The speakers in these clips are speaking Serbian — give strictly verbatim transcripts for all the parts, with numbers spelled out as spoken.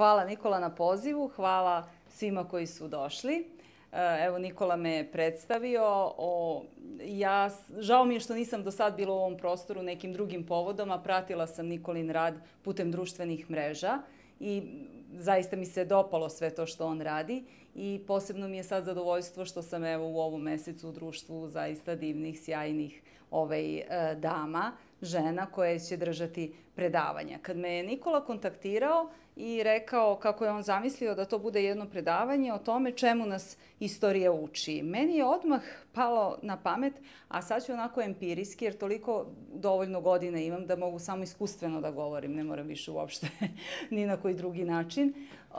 hvala Nikola na pozivu, hvala svima koji su došli. Evo, Nikola me je predstavio. O, ja, žao mi je što nisam do sad bila u ovom prostoru nekim drugim povodom, a pratila sam Nikolin rad putem društvenih mreža i zaista mi se dopalo sve to što on radi i posebno mi je sad zadovoljstvo što sam evo u ovom mesecu u društvu zaista divnih, sjajnih ovaj, dama, žena koje će držati predavanja. Kad me je Nikola kontaktirao i rekao kako je on zamislio da to bude jedno predavanje o tome čemu nas istorija uči, meni je odmah palo na pamet, a sad ću onako empirijski, jer toliko dovoljno godina imam da mogu samo iskustveno da govorim, ne moram više uopšte ni na koji drugi način. Uh,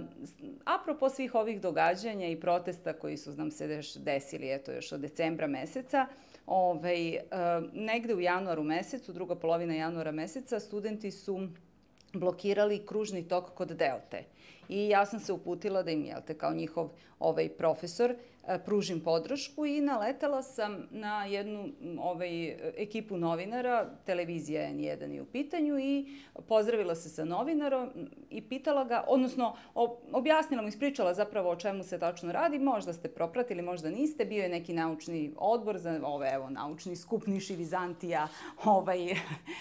apropo svih ovih događanja i protesta koji su nam se desili eto, još od decembra meseca, Ove, negde u januaru mesecu, druga polovina januara meseca, studenti su blokirali kružni tok kod Delte. I ja sam se uputila da im, jel te, kao njihov ovaj, profesor, pružim podršku i naletala sam na jednu ovaj, ekipu novinara, televizija N jedan je u pitanju, i pozdravila se sa novinarom i pitala ga, odnosno objasnila mu, ispričala zapravo o čemu se tačno radi, možda ste propratili, možda niste, bio je neki naučni odbor za ove, evo, naučni skup Niš i Vizantija ovaj,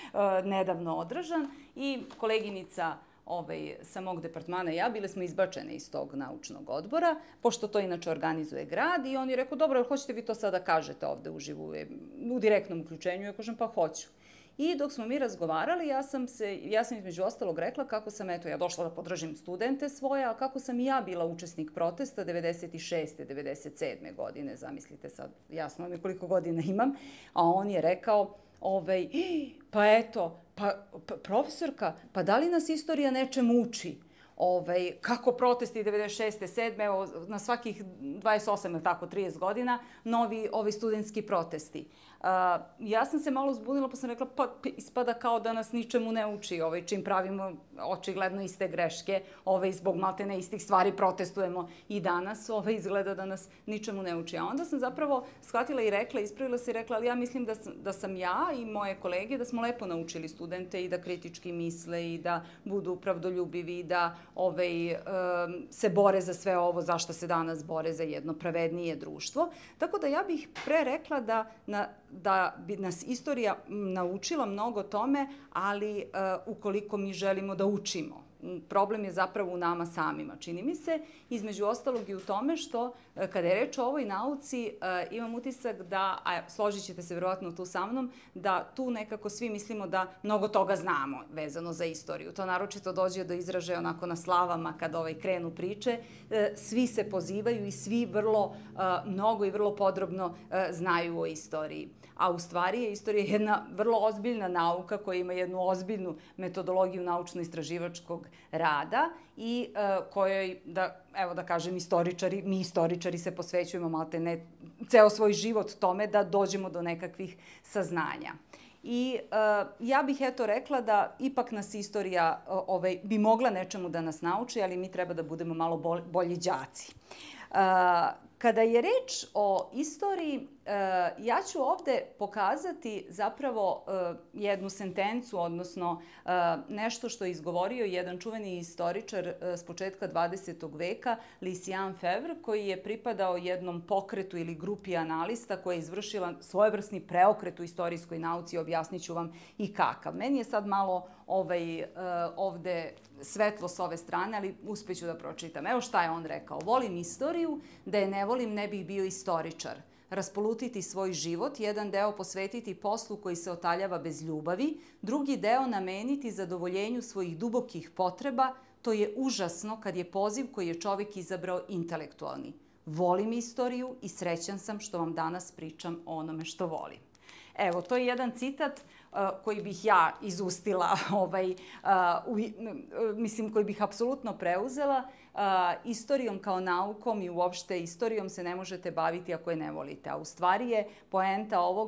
nedavno održan i koleginica Ovaj, sa mog departmana i ja, bile smo izbačene iz tog naučnog odbora, pošto to inače organizuje grad, i on je rekao, dobro, hoćete vi to sada kažete ovde uživo, u direktnom uključenju? Ja kažem, pa hoću. I dok smo mi razgovarali, ja sam, se, ja sam između ostalog rekla kako sam, eto, ja došla da podržim studente svoje, a kako sam i ja bila učesnik protesta devedeset šeste. devedeset sedme. godine, zamislite sad, jasno mi koliko godina imam, a on je rekao, ovaj, pa eto, pa, pa profesorka, pa da li nas istorija nečemu uči? Ovaj, kako protesti devedeset šeste. sedme. Evo, na svakih dvadeset osam, tako, trideset godina, novi ovi studentski protesti. Uh, ja sam se malo zbunila, pa sam rekla, pa ispada kao da nas ničemu ne uči, ovaj, čim pravimo očigledno iste greške, ovaj, zbog maltene istih stvari protestujemo i danas, ovaj, izgleda da nas ničemu ne uči. A onda sam zapravo shvatila i rekla, ispravila se i rekla, ali ja mislim da sam, da sam ja i moje kolege, da smo lepo naučili studente i da kritički misle i da budu pravdoljubivi i da ovaj, um, se bore za sve ovo za što se danas bore, za jedno pravednije društvo. Tako da ja bih pre rekla da, na, da bi nas istorija naučila mnogo tome, ali uh, ukoliko mi želimo da učimo. Problem je zapravo u nama samima, čini mi se, između ostalog i u tome što, kada je reč o ovoj nauci, imam utisak da, a složit ćete se verovatno tu sa mnom, da tu nekako svi mislimo da mnogo toga znamo vezano za istoriju. To naročito dođe do izražaja onako na slavama kada ovaj krenu priče. Svi se pozivaju i svi vrlo mnogo i vrlo podrobno znaju o istoriji. A u stvari je istorija jedna vrlo ozbiljna nauka koja ima jednu ozbiljnu metodologiju naučno-istraživačkog rada i uh, kojoj, da, evo da kažem, istoričari, mi istoričari se posvećujemo malte ne ceo svoj život tome da dođemo do nekakvih saznanja. I uh, ja bih eto rekla da ipak nas istorija uh, ovaj, bi mogla nečemu da nas nauči, ali mi treba da budemo malo bol, bolji đaci. Uh, Kada je reč o istoriji, ja ću ovde pokazati zapravo jednu sentencu, odnosno nešto što je izgovorio jedan čuveni istoričar s početka dvadesetog veka, Lucien Febvre, koji je pripadao jednom pokretu ili grupi analista koja je izvršila svojevrsni preokret u istorijskoj nauci, objasnit ću vam i kakav. Meni je sad malo ovaj, ovde svetlo s ove strane, ali uspeću da pročitam. Evo šta je on rekao. Volim istoriju, da je ne volim ne bih bio istoričar. Raspolutiti svoj život, jedan deo posvetiti poslu koji se otaljava bez ljubavi, drugi deo nameniti zadovoljenju svojih dubokih potreba, to je užasno kad je poziv koji je čovjek izabrao intelektualni. Volim istoriju i srećan sam što vam danas pričam o onome što volim. Evo, to je jedan citat uh, koji bih ja izustila, ovaj, uh, u, mislim, koji bih apsolutno preuzela. Uh, istorijom kao naukom i uopšte istorijom se ne možete baviti ako je ne volite. A u stvari je poenta ovoga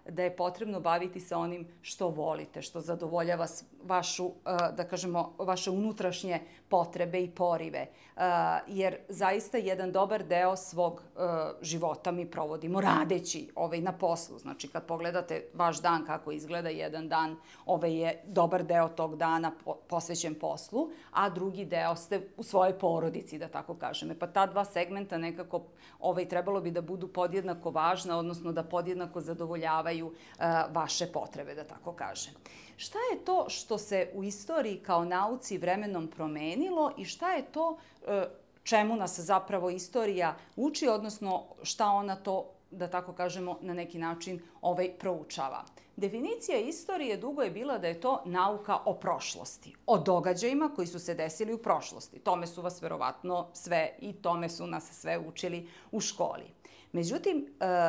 da je potrebno baviti se onim što volite, što zadovoljava vašu, da kažemo, vaše unutrašnje potrebe i porive. Jer zaista jedan dobar deo svog života mi provodimo radeći ovaj, na poslu. Znači, kad pogledate vaš dan kako izgleda, jedan dan ovaj, je dobar deo tog dana posvećen poslu, a drugi deo ste u svojoj porodici, da tako kažem. Pa ta dva segmenta nekako ovaj, trebalo bi da budu podjednako važna, odnosno da podjednako zadovoljavaju uh, vaše potrebe, da tako kažem. Šta je to što se u istoriji kao nauci vremenom promenilo i šta je to uh, čemu nas zapravo istorija uči, odnosno šta ona to, da tako kažemo, na neki način ovaj, proučava? Definicija istorije dugo je bila da je to nauka o prošlosti, o događajima koji su se desili u prošlosti. Tome su vas verovatno sve i tome su nas sve učili u školi. Međutim,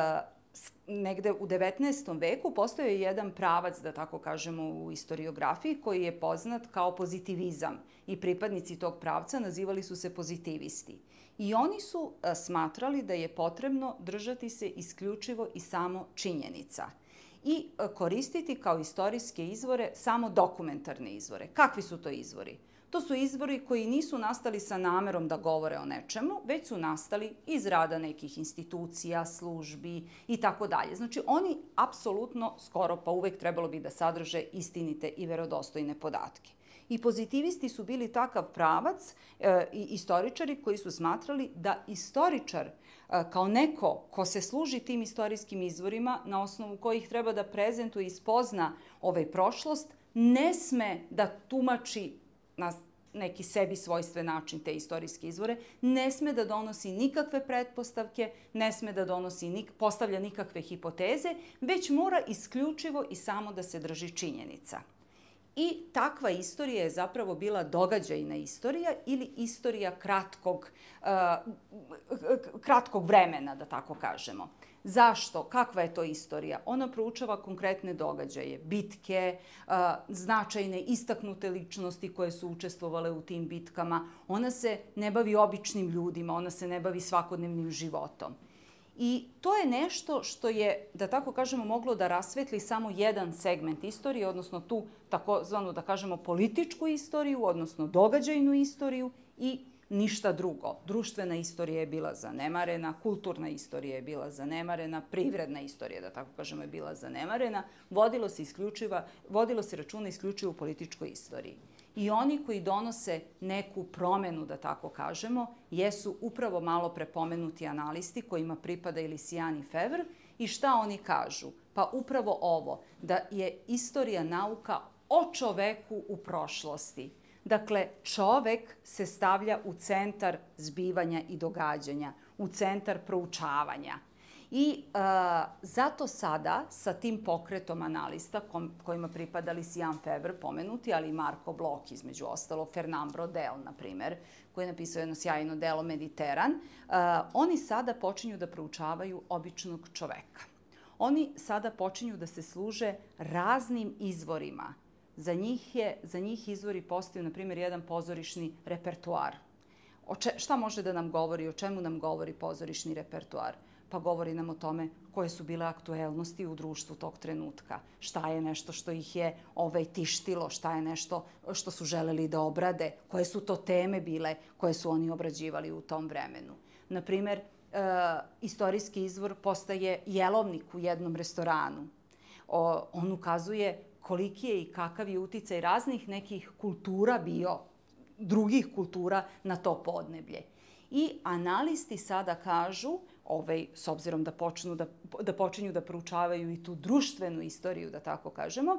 negde u devetnaestom veku postojao je jedan pravac, da tako kažemo, u istoriografiji koji je poznat kao pozitivizam i pripadnici tog pravca nazivali su se pozitivisti. I oni su smatrali da je potrebno držati se isključivo i samo činjenica i koristiti kao istorijske izvore samo dokumentarne izvore. Kakvi su to izvori? To su izvori koji nisu nastali sa namerom da govore o nečemu, već su nastali iz rada nekih institucija, službi i tako dalje. Znači, oni apsolutno, skoro pa uvek trebalo bi da sadrže istinite i verodostojne podatke. I pozitivisti su bili takav pravac e, i istoričari koji su smatrali da istoričar e, kao neko ko se služi tim istorijskim izvorima na osnovu kojih treba da prezentuje i spozna ovaj prošlost, ne sme da tumači na neki sebi svojstven način te istorijske izvore, ne sme da donosi nikakve pretpostavke, ne sme da donosi, nik, postavlja nikakve hipoteze, već mora isključivo i samo da se drži činjenica. I takva istorija je zapravo bila događajna istorija ili istorija kratkog, uh, kratkog vremena, da tako kažemo. Zašto? Kakva je to istorija? Ona proučava konkretne događaje, bitke, uh, značajne, istaknute ličnosti koje su učestvovale u tim bitkama. Ona se ne bavi običnim ljudima, ona se ne bavi svakodnevnim životom. I to je nešto što je, da tako kažemo, moglo da rasvetli samo jedan segment istorije, odnosno tu takozvanu, da kažemo, političku istoriju, odnosno događajnu istoriju i ništa drugo. Društvena istorija je bila zanemarena, kulturna istorija je bila zanemarena, privredna istorija, da tako kažemo, je bila zanemarena. Vodilo se, isključiva, vodilo se računa isključivo u političkoj istoriji. I oni koji donose neku promenu, da tako kažemo, jesu upravo malo prepomenuti analisti kojima pripada ili Sijan i Fevr. I šta oni kažu? Pa upravo ovo, da je istorija nauka o čoveku u prošlosti. Dakle, čovek se stavlja u centar zbivanja i događanja, u centar proučavanja. I uh, zato sada sa tim pokretom analista kom, kojima pripadali Sijan Fevr pomenuti, ali i Marko Blok, između ostalo, Fernand Braudel, na primer, koji je napisao jedno sjajno delo Mediteran, uh, oni sada počinju da proučavaju običnog čoveka. Oni sada počinju da se služe raznim izvorima. Za njih, je, za njih izvori postaju, na primjer, jedan pozorišni repertoar. O če, šta može da nam govori, o čemu nam govori pozorišni repertoar? Pa govori nam o tome koje su bile aktuelnosti u društvu tog trenutka. Šta je nešto što ih je ovaj, tištilo, šta je nešto što su želeli da obrade, koje su to teme bile koje su oni obrađivali u tom vremenu. Naprimer, e, istorijski izvor postaje jelovnik u jednom restoranu. O, on ukazuje koliki je i kakav je uticaj raznih nekih kultura bio, drugih kultura na to podneblje. I analisti sada kažu, ovaj, s obzirom da, počnu da, da počinju da proučavaju i tu društvenu istoriju, da tako kažemo,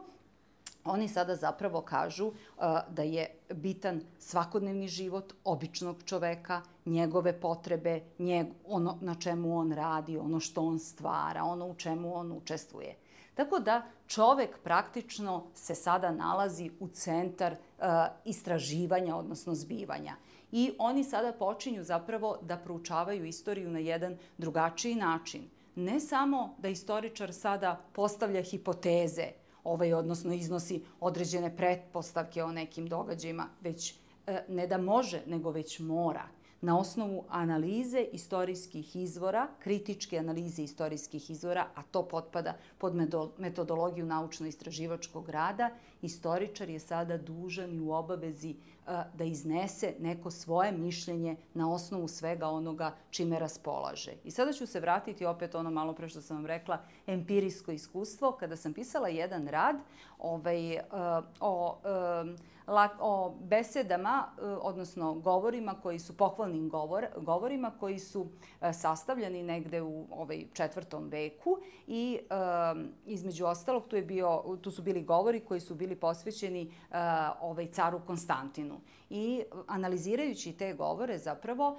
oni sada zapravo kažu uh, da je bitan svakodnevni život običnog čoveka, njegove potrebe, njeg, ono na čemu on radi, ono što on stvara, ono u čemu on učestvuje. Tako da čovek praktično se sada nalazi u centar uh, istraživanja, odnosno zbivanja. I oni sada počinju zapravo da proučavaju istoriju na jedan drugačiji način. Ne samo da istoričar sada postavlja hipoteze, ovaj, odnosno iznosi određene pretpostavke o nekim događajima, već uh, ne da može, nego već mora. na osnovu analize istorijskih izvora, kritičke analize istorijskih izvora, a to potpada pod metodologiju naučno-istraživačkog rada, istoričar je sada dužan i u obavezi da iznese neko svoje mišljenje na osnovu svega onoga čime raspolaže. I sada ću se vratiti opet ono malo pre što sam vam rekla, empirijsko iskustvo. Kada sam pisala jedan rad ovaj, o, o besedama, odnosno govorima koji su pohvalnim govor, govorima koji su sastavljeni negde u ovaj, četvrtom veku i između ostalog tu, je bio, tu su bili govori koji su bili posvećeni ovaj, caru Konstantinu. I analizirajući te govore zapravo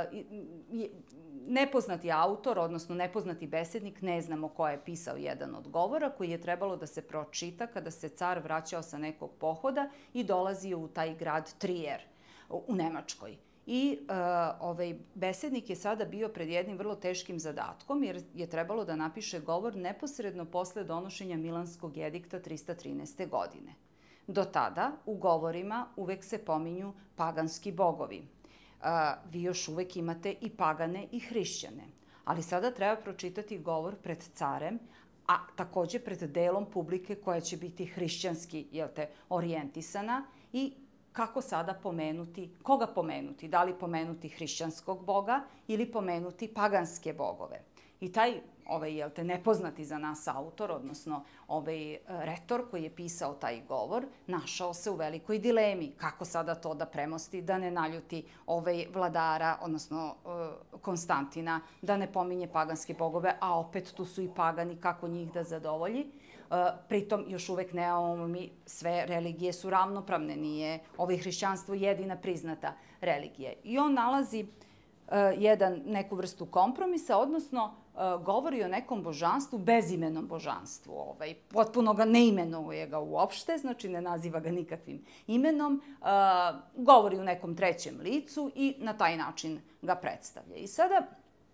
nepoznati autor, odnosno nepoznati besednik, ne znamo ko je pisao jedan od govora, koji je trebalo da se pročita kada se car vraćao sa nekog pohoda i dolazio u taj grad Trier u Nemačkoj. I uh, ovaj besednik je sada bio pred jednim vrlo teškim zadatkom, jer je trebalo da napiše govor neposredno posle donošenja Milanskog edikta trista trinaeste. godine. Do tada u govorima uvek se pominju paganski bogovi. Uh, vi još uvek imate i pagane i hrišćane. Ali sada treba pročitati govor pred carem, a takođe pred delom publike koja će biti hrišćanski, jel te, orijentisana i kako sada pomenuti, koga pomenuti, da li pomenuti hrišćanskog boga ili pomenuti paganske bogove. I taj, ovaj, jel te, nepoznati za nas autor, odnosno ovaj retor koji je pisao taj govor, našao se u velikoj dilemi. Kako sada to da premosti, da ne naljuti ovaj vladara, odnosno Konstantina, da ne pominje paganske bogove, a opet tu su i pagani, kako njih da zadovolji. Pritom još uvek nemamo mi, sve religije su ravnopravne, nije ovaj hrišćanstvo jedina priznata religija. I on nalazi jedan, neku vrstu kompromisa, odnosno govori o nekom božanstvu, bezimenom božanstvu. Ovaj, potpuno ga ne imenuje ga uopšte, znači ne naziva ga nikakvim imenom, govori u nekom trećem licu i na taj način ga predstavlja. I sada,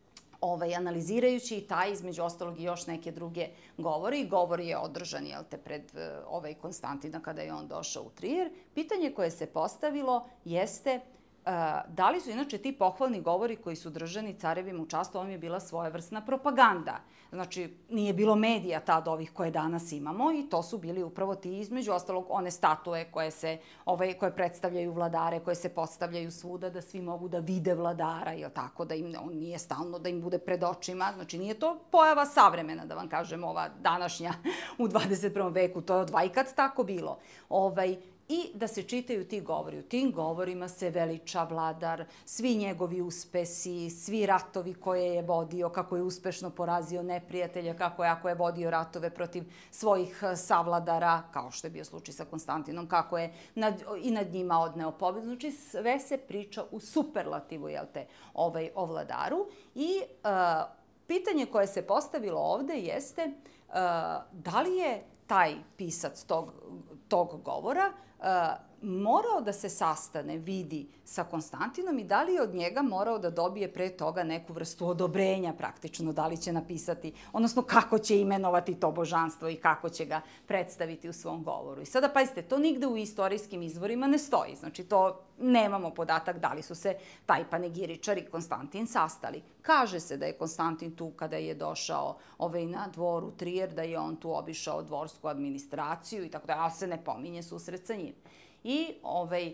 Ovaj, analizirajući i taj, između ostalog i još neke druge govori, govor je održan, jel te, pred ovaj Konstantina kada je on došao u Trier, pitanje koje se postavilo jeste uh, da li su inače ti pohvalni govori koji su držani carevima u čast, ovo je bila svojevrsna propaganda. Znači, nije bilo medija tad ovih koje danas imamo i to su bili upravo ti, između ostalog, one statue koje se, ovaj, koje predstavljaju vladare, koje se postavljaju svuda da svi mogu da vide vladara, jel tako, da im on nije stalno da im bude pred očima. Znači, nije to pojava savremena, da vam kažem, ova današnja u dvadeset prvom veku, to je od vajkad tako bilo. Ovaj, I da se čitaju ti govori. U tim govorima se veliča vladar, svi njegovi uspesi, svi ratovi koje je vodio, kako je uspešno porazio neprijatelja, kako je, ako je vodio ratove protiv svojih savladara, kao što je bio slučaj sa Konstantinom, kako je nad, i nad njima odneo pobedu. Znači, sve se priča u superlativu, jel te, ovaj, o vladaru. I uh, pitanje koje se postavilo ovde jeste uh, da li je taj pisac tog, tog govora uh, morao da se sastane, vidi sa Konstantinom i da li je od njega morao da dobije pre toga neku vrstu odobrenja praktično, da li će napisati, odnosno kako će imenovati to božanstvo i kako će ga predstaviti u svom govoru. I sada, pazite, to nigde u istorijskim izvorima ne stoji, znači to nemamo podatak da li su se taj panegiričar i Konstantin sastali. Kaže se da je Konstantin tu kada je došao ovaj, na dvor u Trier, da je on tu obišao dvorsku administraciju i tako da, ali se ne pominje susret sa njim. I ovaj,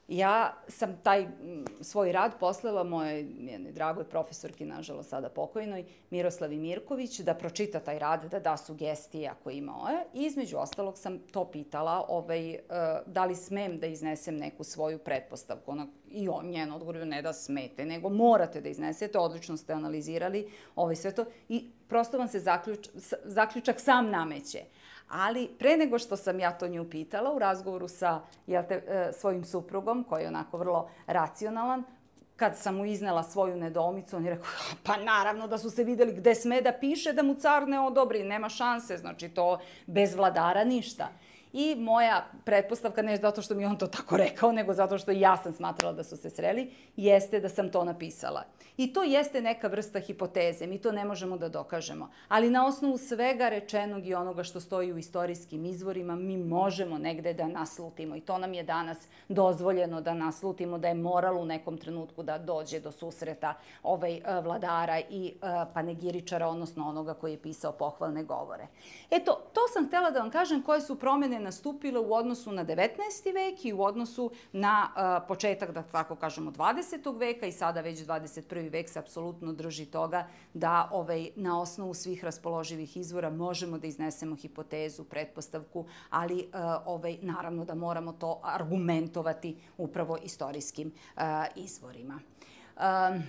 ja sam taj m, svoj rad poslala mojoj jednoj dragoj profesorki, nažalost sada pokojnoj, Miroslavi Mirković, da pročita taj rad, da da sugestije ako ima oje. I između ostalog sam to pitala ovaj, uh, da li smem da iznesem neku svoju pretpostavku. Ona, i on, njen odgovor, ne da smete, nego morate da iznesete, odlično ste analizirali ovaj, sve to i prosto vam se zaključ, zaključak sam nameće. Ali pre nego što sam ja to nju pitala u razgovoru sa jel te, svojim suprugom, koji je onako vrlo racionalan, kad sam mu iznela svoju nedoumicu, on je rekao, pa naravno da su se videli gde sme da piše da mu car ne odobri, nema šanse, znači to bez vladara ništa. I moja pretpostavka, ne zato što mi on to tako rekao, nego zato što ja sam smatrala da su se sreli, jeste da sam to napisala. I to jeste neka vrsta hipoteze, mi to ne možemo da dokažemo. Ali na osnovu svega rečenog i onoga što stoji u istorijskim izvorima, mi možemo negde da naslutimo. I to nam je danas dozvoljeno da naslutimo, da je moralo u nekom trenutku da dođe do susreta ovaj, vladara i panegiričara, odnosno onoga koji je pisao pohvalne govore. Eto, to sam htela da vam kažem koje su promene nastupile u odnosu na devetnaesti vek i u odnosu na uh, početak, da tako kažemo, dvadesetog veka i sada već dvadeset prvi vek se apsolutno drži toga da ovaj, na osnovu svih raspoloživih izvora možemo da iznesemo hipotezu, pretpostavku, ali uh, ovaj, naravno da moramo to argumentovati upravo istorijskim uh, izvorima. Um,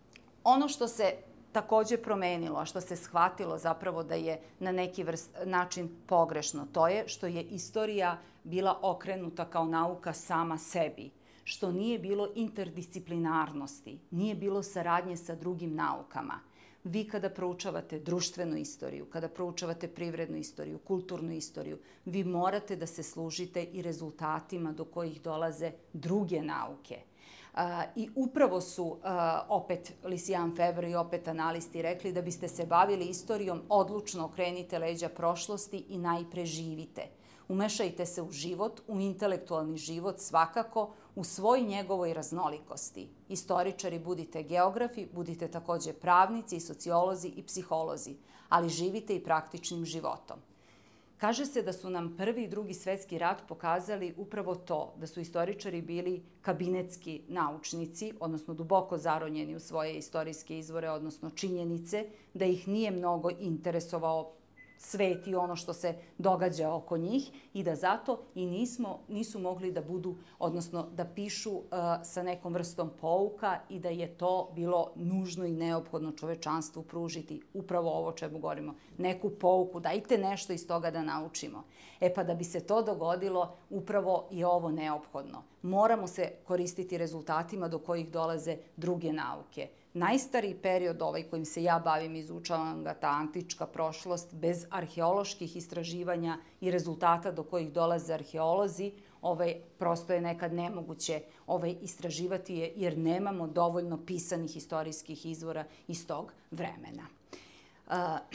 ono što se takođe promenilo, a što se shvatilo zapravo da je na neki vrst, način pogrešno, to je što je istorija bila okrenuta kao nauka sama sebi, što nije bilo interdisciplinarnosti, nije bilo saradnje sa drugim naukama. Vi kada proučavate društvenu istoriju, kada proučavate privrednu istoriju, kulturnu istoriju, vi morate da se služite i rezultatima do kojih dolaze druge nauke. Uh, I upravo su uh, opet Lucian Febvre i opet analisti rekli da biste se bavili istorijom, odlučno okrenite leđa prošlosti i najpre živite. Umešajte se u život, u intelektualni život svakako, u svoj njegovoj raznolikosti. Istoričari budite geografi, budite takođe pravnici i sociolozi i psiholozi, ali živite i praktičnim životom. Kaže se da su nam Prvi i Drugi svetski rat pokazali upravo to, da su istoričari bili kabinetski naučnici, odnosno duboko zaronjeni u svoje istorijske izvore, odnosno činjenice, da ih nije mnogo interesovao svet i ono što se događa oko njih i da zato i nismo, nisu mogli da budu, odnosno da pišu uh, sa nekom vrstom pouka i da je to bilo nužno i neophodno čovečanstvu pružiti upravo ovo čemu govorimo, neku pouku, dajte nešto iz toga da naučimo. E pa da bi se to dogodilo, upravo je ovo neophodno. Moramo se koristiti rezultatima do kojih dolaze druge nauke. Najstariji period, ovaj kojim se ja bavim, izučavam ga, ta antička prošlost, bez arheoloških istraživanja i rezultata do kojih dolaze arheolozi, ovaj, prosto je nekad nemoguće ovaj, istraživati je, jer nemamo dovoljno pisanih istorijskih izvora iz tog vremena. Uh,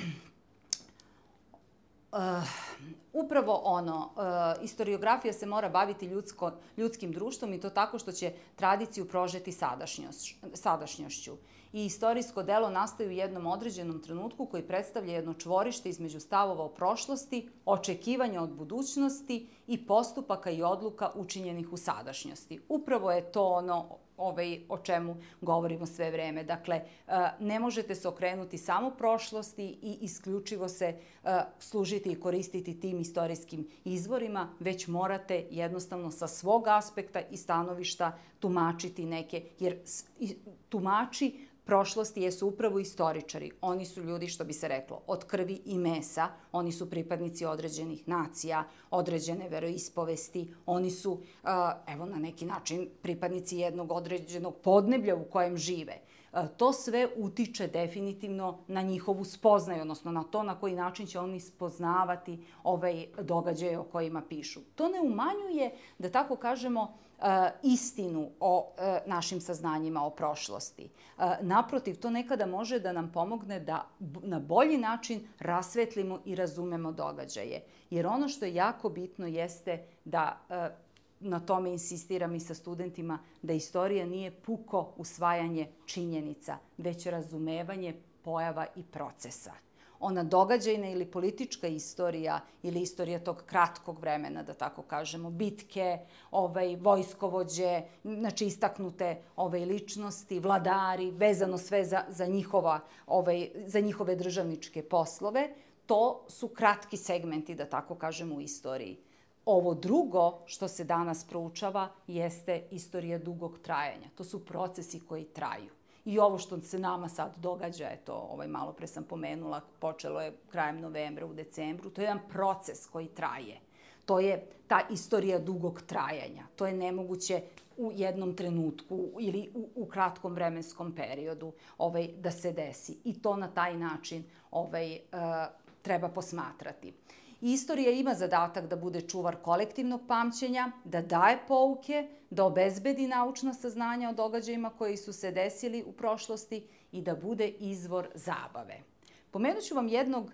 Uh, upravo ono, uh, istoriografija se mora baviti ljudsko, ljudskim društvom i to tako što će tradiciju prožeti sadašnjošću. sadašnjošću. I istorijsko delo nastaje u jednom određenom trenutku koji predstavlja jedno čvorište između stavova o prošlosti, očekivanja od budućnosti i postupaka i odluka učinjenih u sadašnjosti. Upravo je to ono ovaj, o čemu govorimo sve vreme. Dakle, ne možete se okrenuti samo prošlosti i isključivo se služiti i koristiti tim istorijskim izvorima, već morate jednostavno sa svog aspekta i stanovišta tumačiti neke, jer tumači prošlosti jesu upravo istoričari. Oni su ljudi, što bi se reklo, od krvi i mesa. Oni su pripadnici određenih nacija, određene veroispovesti. Oni su, evo na neki način, pripadnici jednog određenog podneblja u kojem žive. To sve utiče definitivno na njihovu spoznaju, odnosno na to na koji način će oni spoznavati ovaj događaje o kojima pišu. To ne umanjuje, da tako kažemo, istinu o našim saznanjima o prošlosti. Naprotiv, to nekada može da nam pomogne da na bolji način rasvetlimo i razumemo događaje. Jer ono što je jako bitno jeste da, na tome insistiram i sa studentima, da istorija nije puko usvajanje činjenica, već razumevanje pojava i procesa. Ona događajna ili politička istorija ili istorija tog kratkog vremena, da tako kažemo, bitke, ovaj, vojskovođe, znači istaknute ovaj, ličnosti, vladari, vezano sve za, za, njihova, ovaj, za njihove državničke poslove, to su kratki segmenti, da tako kažemo, u istoriji. Ovo drugo što se danas proučava jeste istorija dugog trajanja. To su procesi koji traju. I ovo što se nama sad događa, eto, ovaj, malo pre sam pomenula, počelo je krajem novembra, u decembru, to je jedan proces koji traje. To je ta istorija dugog trajanja. To je nemoguće u jednom trenutku ili u, u kratkom vremenskom periodu ovaj, da se desi. I to na taj način ovaj, uh, treba posmatrati. Istorija ima zadatak da bude čuvar kolektivnog pamćenja, da daje pouke, da obezbedi naučna saznanja o događajima koji su se desili u prošlosti i da bude izvor zabave. Pomenut ću vam jednog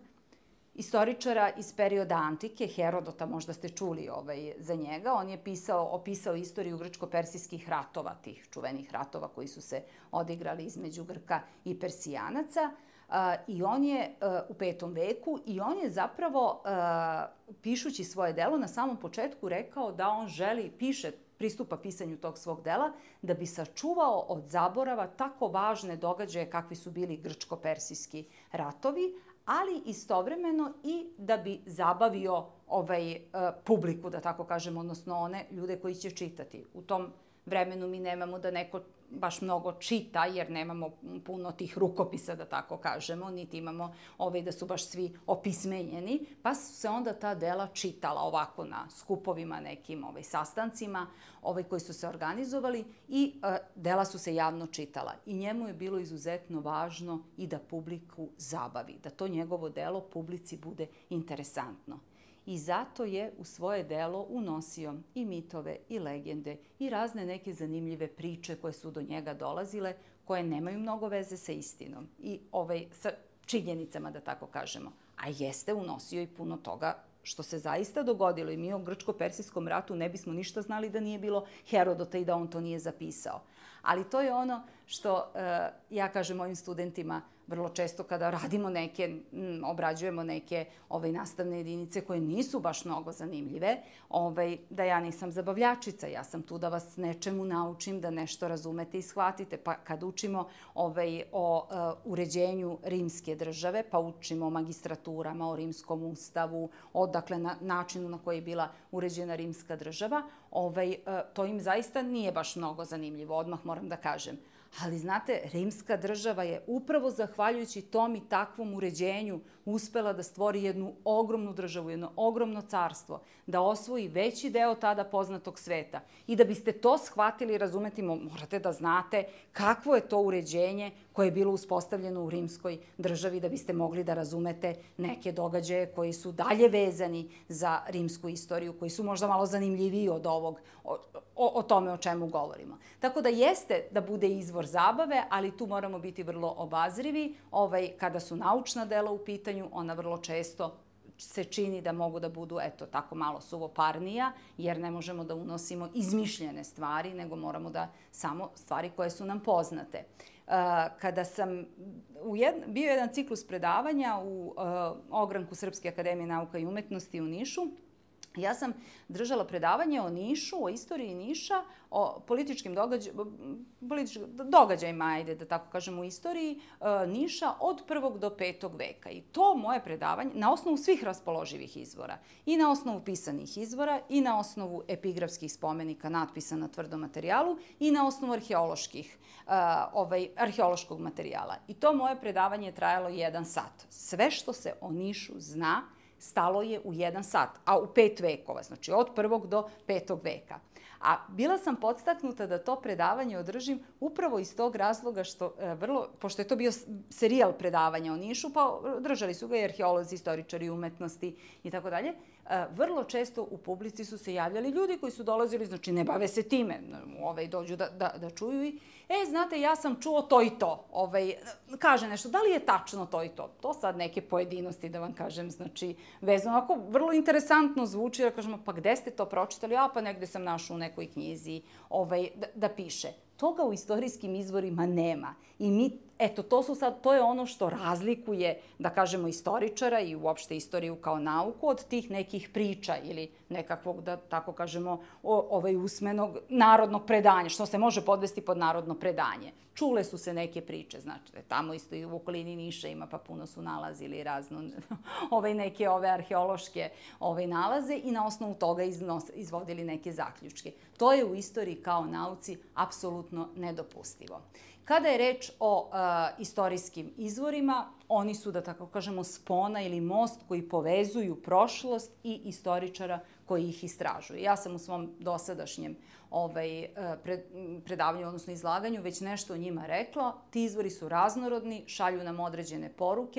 istoričara iz perioda antike, Herodota, možda ste čuli ovaj, za njega. On je pisao, opisao istoriju grčko-persijskih ratova, tih čuvenih ratova koji su se odigrali između Grka i Persijanaca. Uh, I on je uh, u petom veku i on je zapravo, uh, pišući svoje delo, na samom početku rekao da on želi, piše, pristupa pisanju tog svog dela, da bi sačuvao od zaborava tako važne događaje kakvi su bili grčko-persijski ratovi, ali istovremeno i da bi zabavio ovaj, uh, publiku, da tako kažem, odnosno one ljude koji će čitati. U tom vremenu mi nemamo da neko baš mnogo čita, jer nemamo puno tih rukopisa, da tako kažemo, niti imamo ovaj, da su baš svi opismenjeni, pa su se onda ta dela čitala ovako na skupovima, nekim ovaj, sastancima ovaj, koji su se organizovali i e, dela su se javno čitala. I njemu je bilo izuzetno važno i da publiku zabavi, da to njegovo delo publici bude interesantno. I zato je u svoje delo unosio i mitove, i legende, i razne neke zanimljive priče koje su do njega dolazile, koje nemaju mnogo veze sa istinom i ovaj, sa činjenicama, da tako kažemo. A jeste unosio i puno toga što se zaista dogodilo i mi o grčko-persijskom ratu ne bismo ništa znali da nije bilo Herodota i da on to nije zapisao. Ali to je ono što e, ja kažem mojim studentima vrlo često kada radimo neke, m, obrađujemo neke ovaj, nastavne jedinice koje nisu baš mnogo zanimljive, ovaj, da ja nisam zabavljačica, ja sam tu da vas nečemu naučim, da nešto razumete i shvatite. Pa kad učimo ovaj, o uh, uređenju rimske države, pa učimo o magistraturama, o rimskom ustavu, o dakle, na, načinu na koji je bila uređena rimska država, ovaj, uh, to im zaista nije baš mnogo zanimljivo, odmah moram da kažem. Ali znate, rimska država je upravo zahvaljujući tom i takvom uređenju uspela da stvori jednu ogromnu državu, jedno ogromno carstvo, da osvoji veći deo tada poznatog sveta. I da biste to shvatili i razumeti, morate da znate kakvo je to uređenje koje je bilo uspostavljeno u rimskoj državi, da biste mogli da razumete neke događaje koji su dalje vezani za rimsku istoriju, koji su možda malo zanimljiviji od ovog, o, o, o tome o čemu govorimo. Tako da jeste da bude izvor zabave, ali tu moramo biti vrlo obazrivi. Ovaj, kada su naučna dela u pitanju, ona vrlo često se čini da mogu da budu, eto, tako malo suvoparnija, jer ne možemo da unosimo izmišljene stvari, nego moramo da samo stvari koje su nam poznate. Uh, kada sam u jed, bio jedan ciklus predavanja u uh, ogranku Srpske akademije nauka i umetnosti u Nišu, ja sam držala predavanje o Nišu, o istoriji Niša, o političkim događaj, političkim događajima, ajde da tako kažem, u istoriji e, Niša od prvog do petog veka. I to moje predavanje, na osnovu svih raspoloživih izvora, i na osnovu pisanih izvora, i na osnovu epigrafskih spomenika natpisa na tvrdom materijalu, i na osnovu arheoloških, e, ovaj, arheološkog materijala. I to moje predavanje je trajalo jedan sat. Sve što se o Nišu zna, stalo je u jedan sat, a u pet vekova, znači od prvog do petog veka. A bila sam podstaknuta da to predavanje održim upravo iz tog razloga što e, vrlo, pošto je to bio serijal predavanja o Nišu, pa držali su ga i arheolozi, istoričari umetnosti i tako dalje, vrlo često u publici su se javljali ljudi koji su dolazili, znači ne bave se time, ovaj, dođu da, da, da čuju i e, znate, ja sam čuo to i to, ovaj, kaže nešto, da li je tačno to i to? To sad neke pojedinosti, da vam kažem, znači, vezano, ako vrlo interesantno zvuči, da kažemo, pa gde ste to pročitali? A, pa negde sam našao u nekoj knjizi ovaj, da, da piše. Toga u istorijskim izvorima nema. I mi, eto, to su sad, to je ono što razlikuje, da kažemo, istoričara i uopšte istoriju kao nauku od tih nekih priča ili nekakvog, da tako kažemo, o, ovaj usmenog narodnog predanja, što se može podvesti pod narodno predanje. Čule su se neke priče, znači, tamo isto i u okolini Niša ima, pa puno su nalazili razno, ovaj, neke ove arheološke ovaj, nalaze i na osnovu toga iznos, izvodili neke zaključke. To je u istoriji kao nauci apsolutno nedopustivo. Kada je reč o uh, istorijskim izvorima, oni su, da tako kažemo, spona ili most koji povezuju prošlost i istoričara koji ih istražuje. Ja sam u svom dosadašnjem ovaj, pred, predavanju, odnosno izlaganju, već nešto o njima rekla. Ti izvori su raznorodni, šalju nam određene poruke,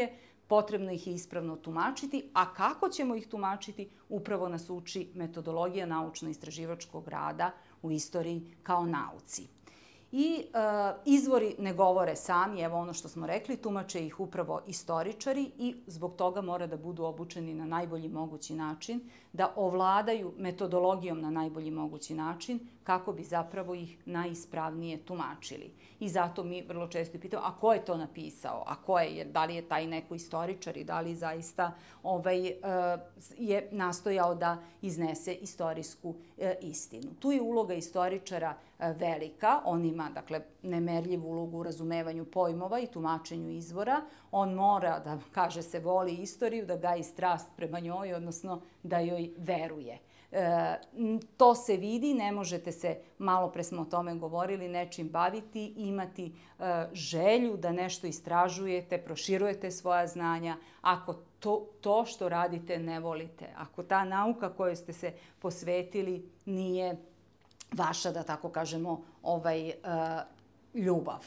potrebno ih je ispravno tumačiti, a kako ćemo ih tumačiti upravo nas uči metodologija naučno-istraživačkog rada u istoriji kao nauci. I e, izvori ne govore sami, evo ono što smo rekli, tumače ih upravo istoričari i zbog toga mora da budu obučeni na najbolji mogući način, da ovladaju metodologijom na najbolji mogući način kako bi zapravo ih najispravnije tumačili. I zato mi vrlo često pitamo, a ko je to napisao? A ko je, jer da li je taj neko istoričar i da li zaista ovaj, e, je nastojao da iznese istorijsku e, istinu. Tu je uloga istoričara e, velika, on ima dakle, nemerljivu ulogu u razumevanju pojmova i tumačenju izvora. On mora da, kaže se, voli istoriju, da gaji strast prema njoj, odnosno da joj veruje. E, to se vidi, ne možete se, malo pre smo o tome govorili, nečim baviti, imati e, želju da nešto istražujete, proširujete svoja znanja, ako to, to što radite ne volite, ako ta nauka kojoj ste se posvetili nije vaša, da tako kažemo, ovaj, e, ljubav.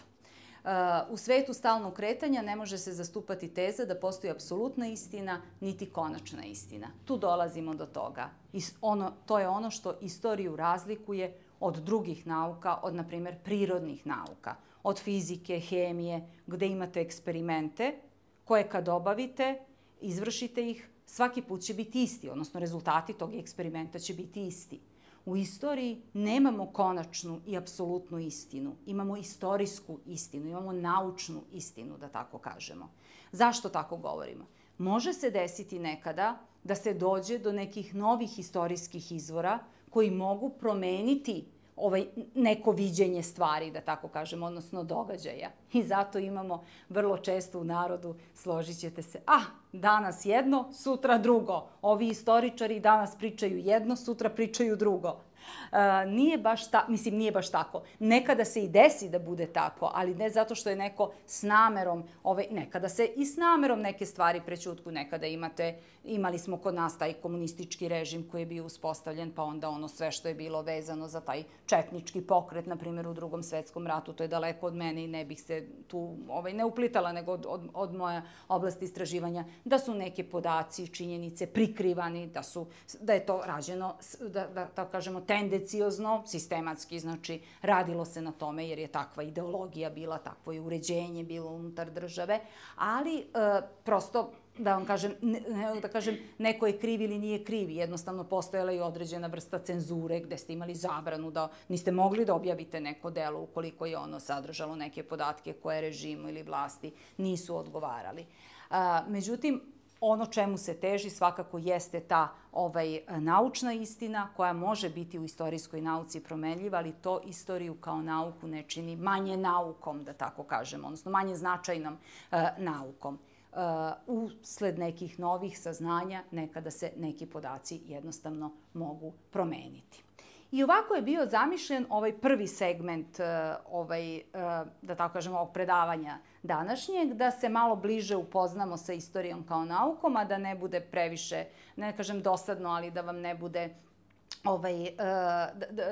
U svetu stalnog kretanja ne može se zastupati teza da postoji apsolutna istina niti konačna istina. Tu dolazimo do toga. Ono, to je ono što istoriju razlikuje od drugih nauka, od, na primjer, prirodnih nauka, od fizike, hemije, gde imate eksperimente koje kad obavite, izvršite ih, svaki put će biti isti, odnosno rezultati tog eksperimenta će biti isti. U istoriji nemamo konačnu i apsolutnu istinu. Imamo istorijsku istinu, imamo naučnu istinu, da tako kažemo. Zašto tako govorimo? Može se desiti nekada da se dođe do nekih novih istorijskih izvora koji mogu promeniti ovaj neko viđenje stvari, da tako kažemo, odnosno događaja. I zato imamo vrlo često u narodu, složit ćete se, ah, danas jedno, sutra drugo. Ovi istoričari danas pričaju jedno, sutra pričaju drugo. E, nije baš ta, mislim, nije baš tako. Nekada se i desi da bude tako, ali ne zato što je neko s namerom, ovaj, nekada se i s namerom neke stvari prećutku, nekada imate, imali smo kod nas taj komunistički režim koji je bio uspostavljen, pa onda ono sve što je bilo vezano za taj četnički pokret, na primjer u Drugom svetskom ratu, to je daleko od mene i ne bih se tu ovaj, ne uplitala, nego od, od, od moje oblasti istraživanja, da su neke podaci, činjenice prikrivani, da, su, da je to rađeno, da, da, da kažemo, tendenciozno, sistematski, znači radilo se na tome jer je takva ideologija bila, takvo je uređenje bilo unutar države, ali e, prosto, da vam kažem, ne, da kažem, neko je kriv ili nije kriv, jednostavno postojala i određena vrsta cenzure gde ste imali zabranu da niste mogli da objavite neko delo ukoliko je ono sadržalo neke podatke koje režimu ili vlasti nisu odgovarali. A, međutim, ono čemu se teži svakako jeste ta ovaj, naučna istina koja može biti u istorijskoj nauci promenljiva, ali to istoriju kao nauku ne čini manje naukom, da tako kažemo, odnosno manje značajnom uh, naukom. Uh, usled nekih novih saznanja nekada se neki podaci jednostavno mogu promeniti. I ovako je bio zamišljen ovaj prvi segment uh, ovaj, uh, da tako kažemo, ovog predavanja današnjeg, da se malo bliže upoznamo sa istorijom kao naukom, a da ne bude previše, ne kažem dosadno, ali da vam ne bude ovaj, uh, d, d,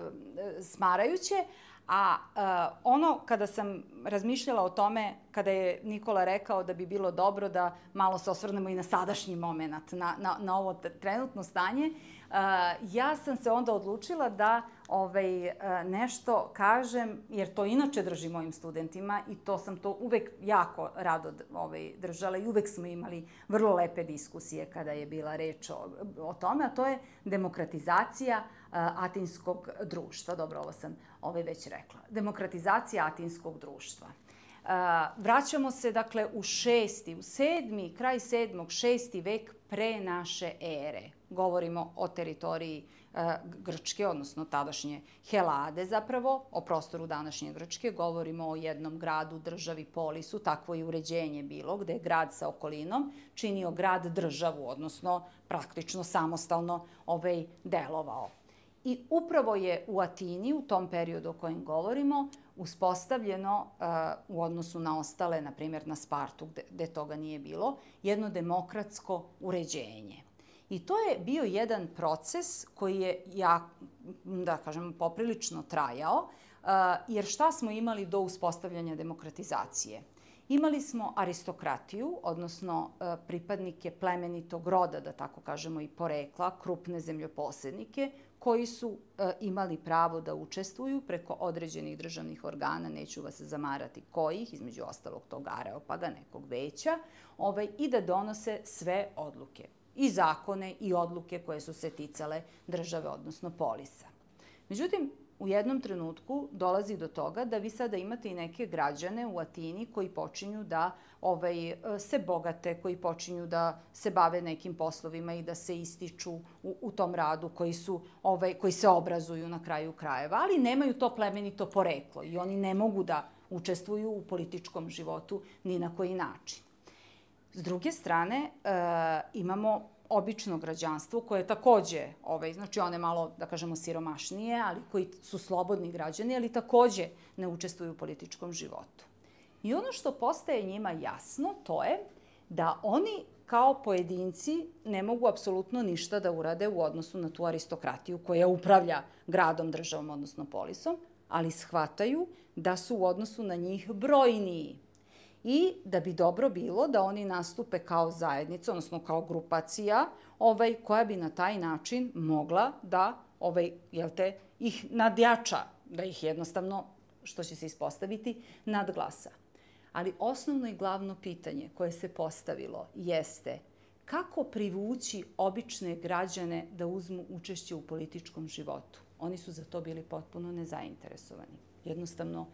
smarajuće. A uh, ono kada sam razmišljala o tome, kada je Nikola rekao da bi bilo dobro da malo se osvrnemo i na sadašnji moment, na, na, na ovo trenutno stanje, uh, ja sam se onda odlučila da ovaj, uh, nešto kažem, jer to inače držim mojim studentima i to sam to uvek jako rado ovaj, držala i uvek smo imali vrlo lepe diskusije kada je bila reč o, o tome, a to je demokratizacija uh, atinskog društva. Dobro, ovo sam ovaj, već rekla. Demokratizacija atinskog društva. Uh, vraćamo se, dakle, u šesti, u sedmi, kraj sedmog, šesti vek pre naše ere. Govorimo o teritoriji uh, Grčke, odnosno tadašnje Helade zapravo, o prostoru današnje Grčke. Govorimo o jednom gradu, državi, polisu, takvo je uređenje bilo, gde je grad sa okolinom činio grad državu, odnosno praktično samostalno ovaj, delovao. I upravo je u Atini, u tom periodu o kojem govorimo, uspostavljeno uh, u odnosu na ostale, na primjer na Spartu, gde, gde toga nije bilo, jedno demokratsko uređenje. I to je bio jedan proces koji je, ja, da kažem, poprilično trajao, uh, jer šta smo imali do uspostavljanja demokratizacije? Imali smo aristokratiju, odnosno pripadnike plemenitog roda, da tako kažemo i porekla, krupne zemljoposednike, koji su imali pravo da učestvuju preko određenih državnih organa, neću vas zamarati kojih, između ostalog tog Areopaga, nekog veća, ovaj, i da donose sve odluke, i zakone i odluke koje su se ticale države, odnosno polisa. Međutim, u jednom trenutku dolazi do toga da vi sada imate i neke građane u Atini koji počinju da ovaj, se bogate, koji počinju da se bave nekim poslovima i da se ističu u, u tom radu, koji, su, ovaj, koji se obrazuju na kraju krajeva, ali nemaju to plemenito poreklo i oni ne mogu da učestvuju u političkom životu ni na koji način. S druge strane, e, imamo obično građanstvo koje je takođe, ovaj, znači one malo, da kažemo, siromašnije, ali koji su slobodni građani, ali takođe ne učestvuju u političkom životu. I ono što postaje njima jasno, to je da oni kao pojedinci ne mogu apsolutno ništa da urade u odnosu na tu aristokratiju koja upravlja gradom, državom, odnosno polisom, ali shvataju da su u odnosu na njih brojniji. I da bi dobro bilo da oni nastupe kao zajednica, odnosno kao grupacija, ovaj, koja bi na taj način mogla da ovaj, jel te, ih nadjača, da ih jednostavno, što će se ispostaviti, nadglasa. Ali osnovno i glavno pitanje koje se postavilo jeste kako privući obične građane da uzmu učešće u političkom životu. Oni su za to bili potpuno nezainteresovani. Jednostavno,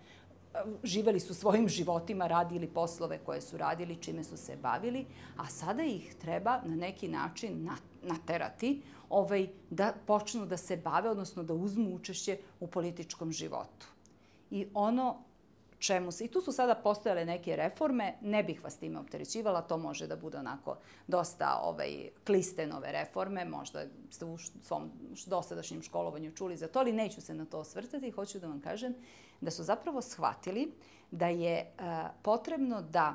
živeli su svojim životima, radili poslove koje su radili, čime su se bavili, a sada ih treba na neki način naterati ovaj, da počnu da se bave, odnosno da uzmu učešće u političkom životu. I ono čemu se, i tu su sada postojale neke reforme, ne bih vas time opterećivala, to može da bude onako dosta ovaj, kliste nove reforme, možda ste u svom dosadašnjem školovanju čuli za to, ali neću se na to osvrtati i hoću da vam kažem da su zapravo shvatili da je potrebno da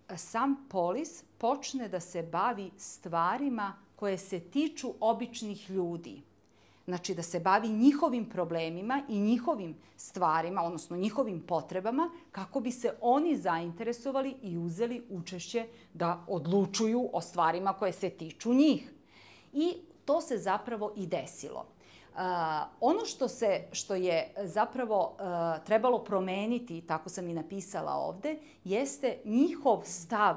sam polis počne da se bavi stvarima koje se tiču običnih ljudi. Znači da se bavi njihovim problemima i njihovim stvarima, odnosno njihovim potrebama, kako bi se oni zainteresovali i uzeli učešće da odlučuju o stvarima koje se tiču njih. I to se zapravo i desilo. Uh, ono što, se, što je zapravo uh, trebalo promeniti, tako sam i napisala ovde, jeste njihov stav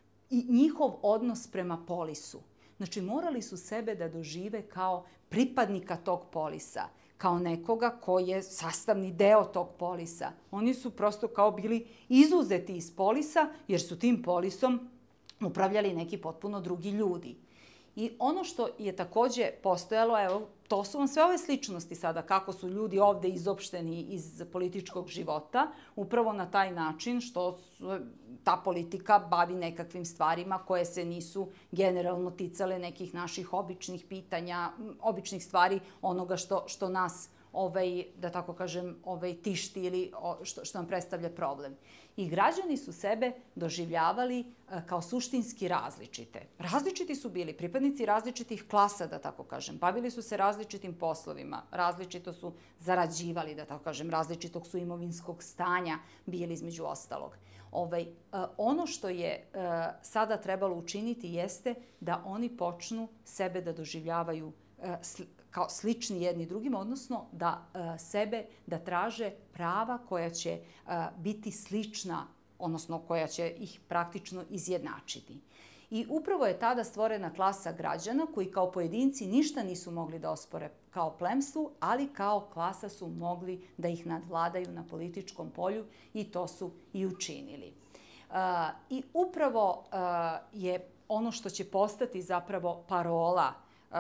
i njihov odnos prema polisu. Znači, morali su sebe da dožive kao pripadnika tog polisa, kao nekoga koji je sastavni deo tog polisa. Oni su prosto kao bili izuzeti iz polisa, jer su tim polisom upravljali neki potpuno drugi ljudi. I ono što je takođe postojalo, evo, to su vam sve ove sličnosti sada, kako su ljudi ovde izopšteni iz političkog života, upravo na taj način što su, ta politika bavi nekakvim stvarima koje se nisu generalno ticale nekih naših običnih pitanja, običnih stvari, onoga što, što nas, ovaj, da tako kažem, ovaj, tišti ili što, što nam predstavlja problem. I građani su sebe doživljavali kao suštinski različite. Različiti su bili, pripadnici različitih klasa, da tako kažem. Bavili su se različitim poslovima, različito su zarađivali, da tako kažem, različitog su imovinskog stanja bili između ostalog. Ovaj, ono što je sada trebalo učiniti jeste da oni počnu sebe da doživljavaju kao slični jedni drugima, odnosno da sebe, da traže prava koja će biti slična, odnosno koja će ih praktično izjednačiti. I upravo je tada stvorena klasa građana koji kao pojedinci ništa nisu mogli da ospore kao plemstvu, ali kao klasa su mogli da ih nadvladaju na političkom polju i to su i učinili. I upravo je ono što će postati zapravo parola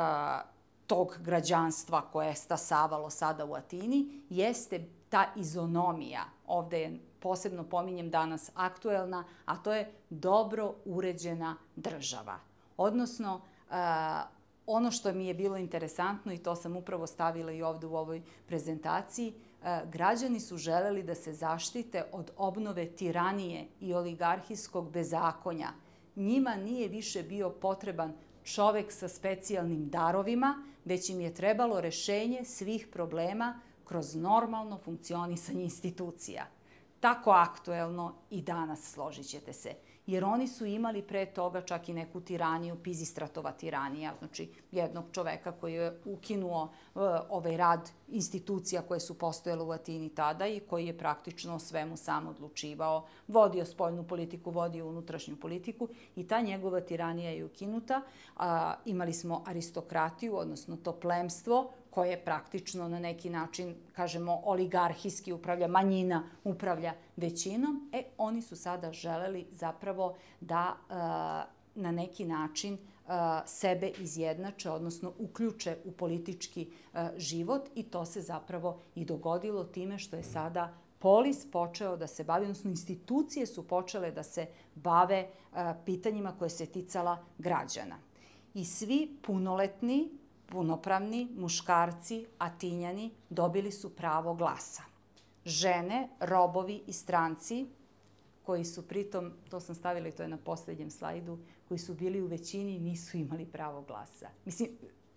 tog građanstva koje je stasavalo sada u Atini, jeste ta izonomija. Ovde je, posebno pominjem danas, aktuelna, a to je dobro uređena država. Odnosno, ono što mi je bilo interesantno, i to sam upravo stavila i ovde u ovoj prezentaciji, građani su želeli da se zaštite od obnove tiranije i oligarhijskog bezakonja. Njima nije više bio potreban čovek sa specijalnim darovima, već im je trebalo rešenje svih problema kroz normalno funkcionisanje institucija. tako aktuelno i danas, složit ćete se. Jer oni su imali pre toga čak i neku tiraniju, Pizistratova tiranija, znači jednog čoveka koji je ukinuo uh, ovaj rad institucija koje su postojale u Atini tada i koji je praktično o svemu sam odlučivao, vodio spoljnu politiku, vodio unutrašnju politiku i ta njegova tiranija je ukinuta. Uh, imali smo aristokratiju, odnosno to plemstvo, koje praktično na neki način, kažemo, oligarhijski upravlja, manjina upravlja većinom, e, oni su sada želeli zapravo da e, na neki način e, sebe izjednače, odnosno uključe u politički e, život i to se zapravo i dogodilo time što je sada polis počeo da se bavi, odnosno institucije su počele da se bave e, pitanjima koje se ticala građana. I svi punoletni, punopravni muškarci, Atinjani, dobili su pravo glasa. Žene, robovi i stranci, koji su pritom, to sam stavila i to je na poslednjem slajdu, koji su bili u većini, nisu imali pravo glasa. Mislim,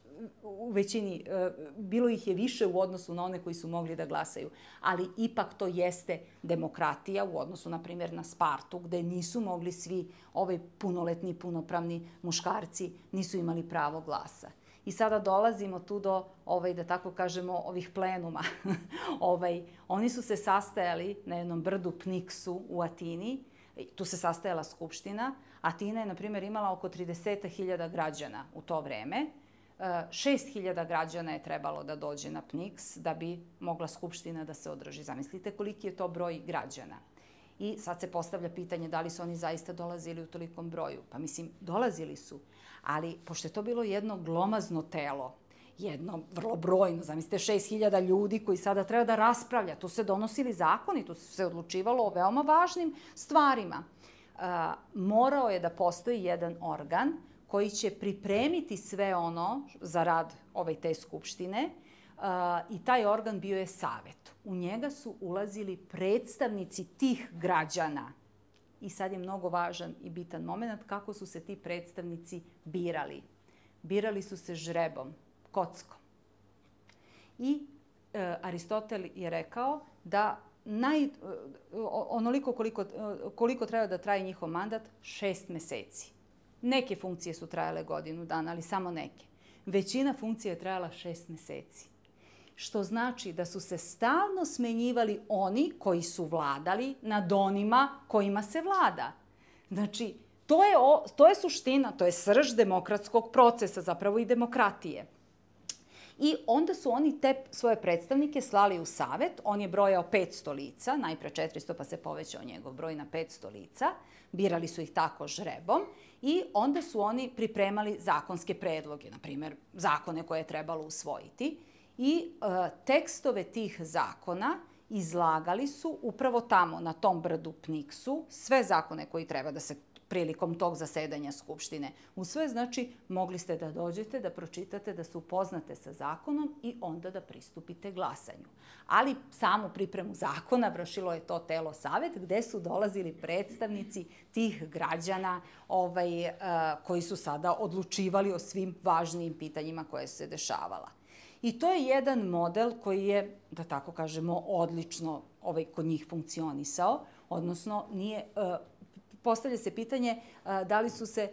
u većini, bilo ih je više u odnosu na one koji su mogli da glasaju, ali ipak to jeste demokratija u odnosu, na primjer, na Spartu, gde nisu mogli svi ovaj punoletni, punopravni muškarci, nisu imali pravo glasa. I sada dolazimo tu do, ovaj, da tako kažemo, ovih plenuma. ovaj, oni su se sastajali na jednom brdu Pniksu u Atini. Tu se sastajala skupština. Atina je, na primjer, imala oko trideset hiljada građana u to vreme. šest hiljada građana je trebalo da dođe na Pniks da bi mogla skupština da se održi. Zamislite koliki je to broj građana. I sad se postavlja pitanje da li su oni zaista dolazili u tolikom broju. Pa mislim, dolazili su. Ali, pošto je to bilo jedno glomazno telo, jedno vrlo brojno, zamislite šest hiljada ljudi koji sada treba da raspravlja, tu se donosili zakoni, tu se odlučivalo o veoma važnim stvarima. Uh, morao je da postoji jedan organ koji će pripremiti sve ono za rad ove te skupštine uh, i taj organ bio je savet. U njega su ulazili predstavnici tih građana. I sad je mnogo važan i bitan moment kako su se ti predstavnici birali. Birali su se žrebom, kockom. I e, Aristotel je rekao da naj, onoliko koliko, koliko treba da traje njihov mandat, šest meseci. Neke funkcije su trajale godinu dana, ali samo neke. Većina funkcija je trajala šest meseci. Što znači da su se stalno smenjivali oni koji su vladali nad onima kojima se vlada. Znači, to je, o, to je suština, to je srž demokratskog procesa, zapravo i demokratije. I onda su oni te svoje predstavnike slali u savet, on je brojao petsto lica, najpre četiristo pa se povećao njegov broj na petsto lica, birali su ih tako žrebom i onda su oni pripremali zakonske predloge, na primjer zakone koje je trebalo usvojiti. I e, tekstove tih zakona izlagali su upravo tamo, na tom brdu Pniksu, sve zakone koji treba da se prilikom tog zasedanja Skupštine usvoje. Znači, mogli ste da dođete, da pročitate, da se upoznate sa zakonom i onda da pristupite glasanju. Ali samu pripremu zakona vršilo je to telo savet, gde su dolazili predstavnici tih građana ovaj, e, koji su sada odlučivali o svim važnijim pitanjima koje su se dešavala. I to je jedan model koji je, da tako kažemo, odlično ovaj, kod njih funkcionisao, odnosno nije, postavlja se pitanje da li su se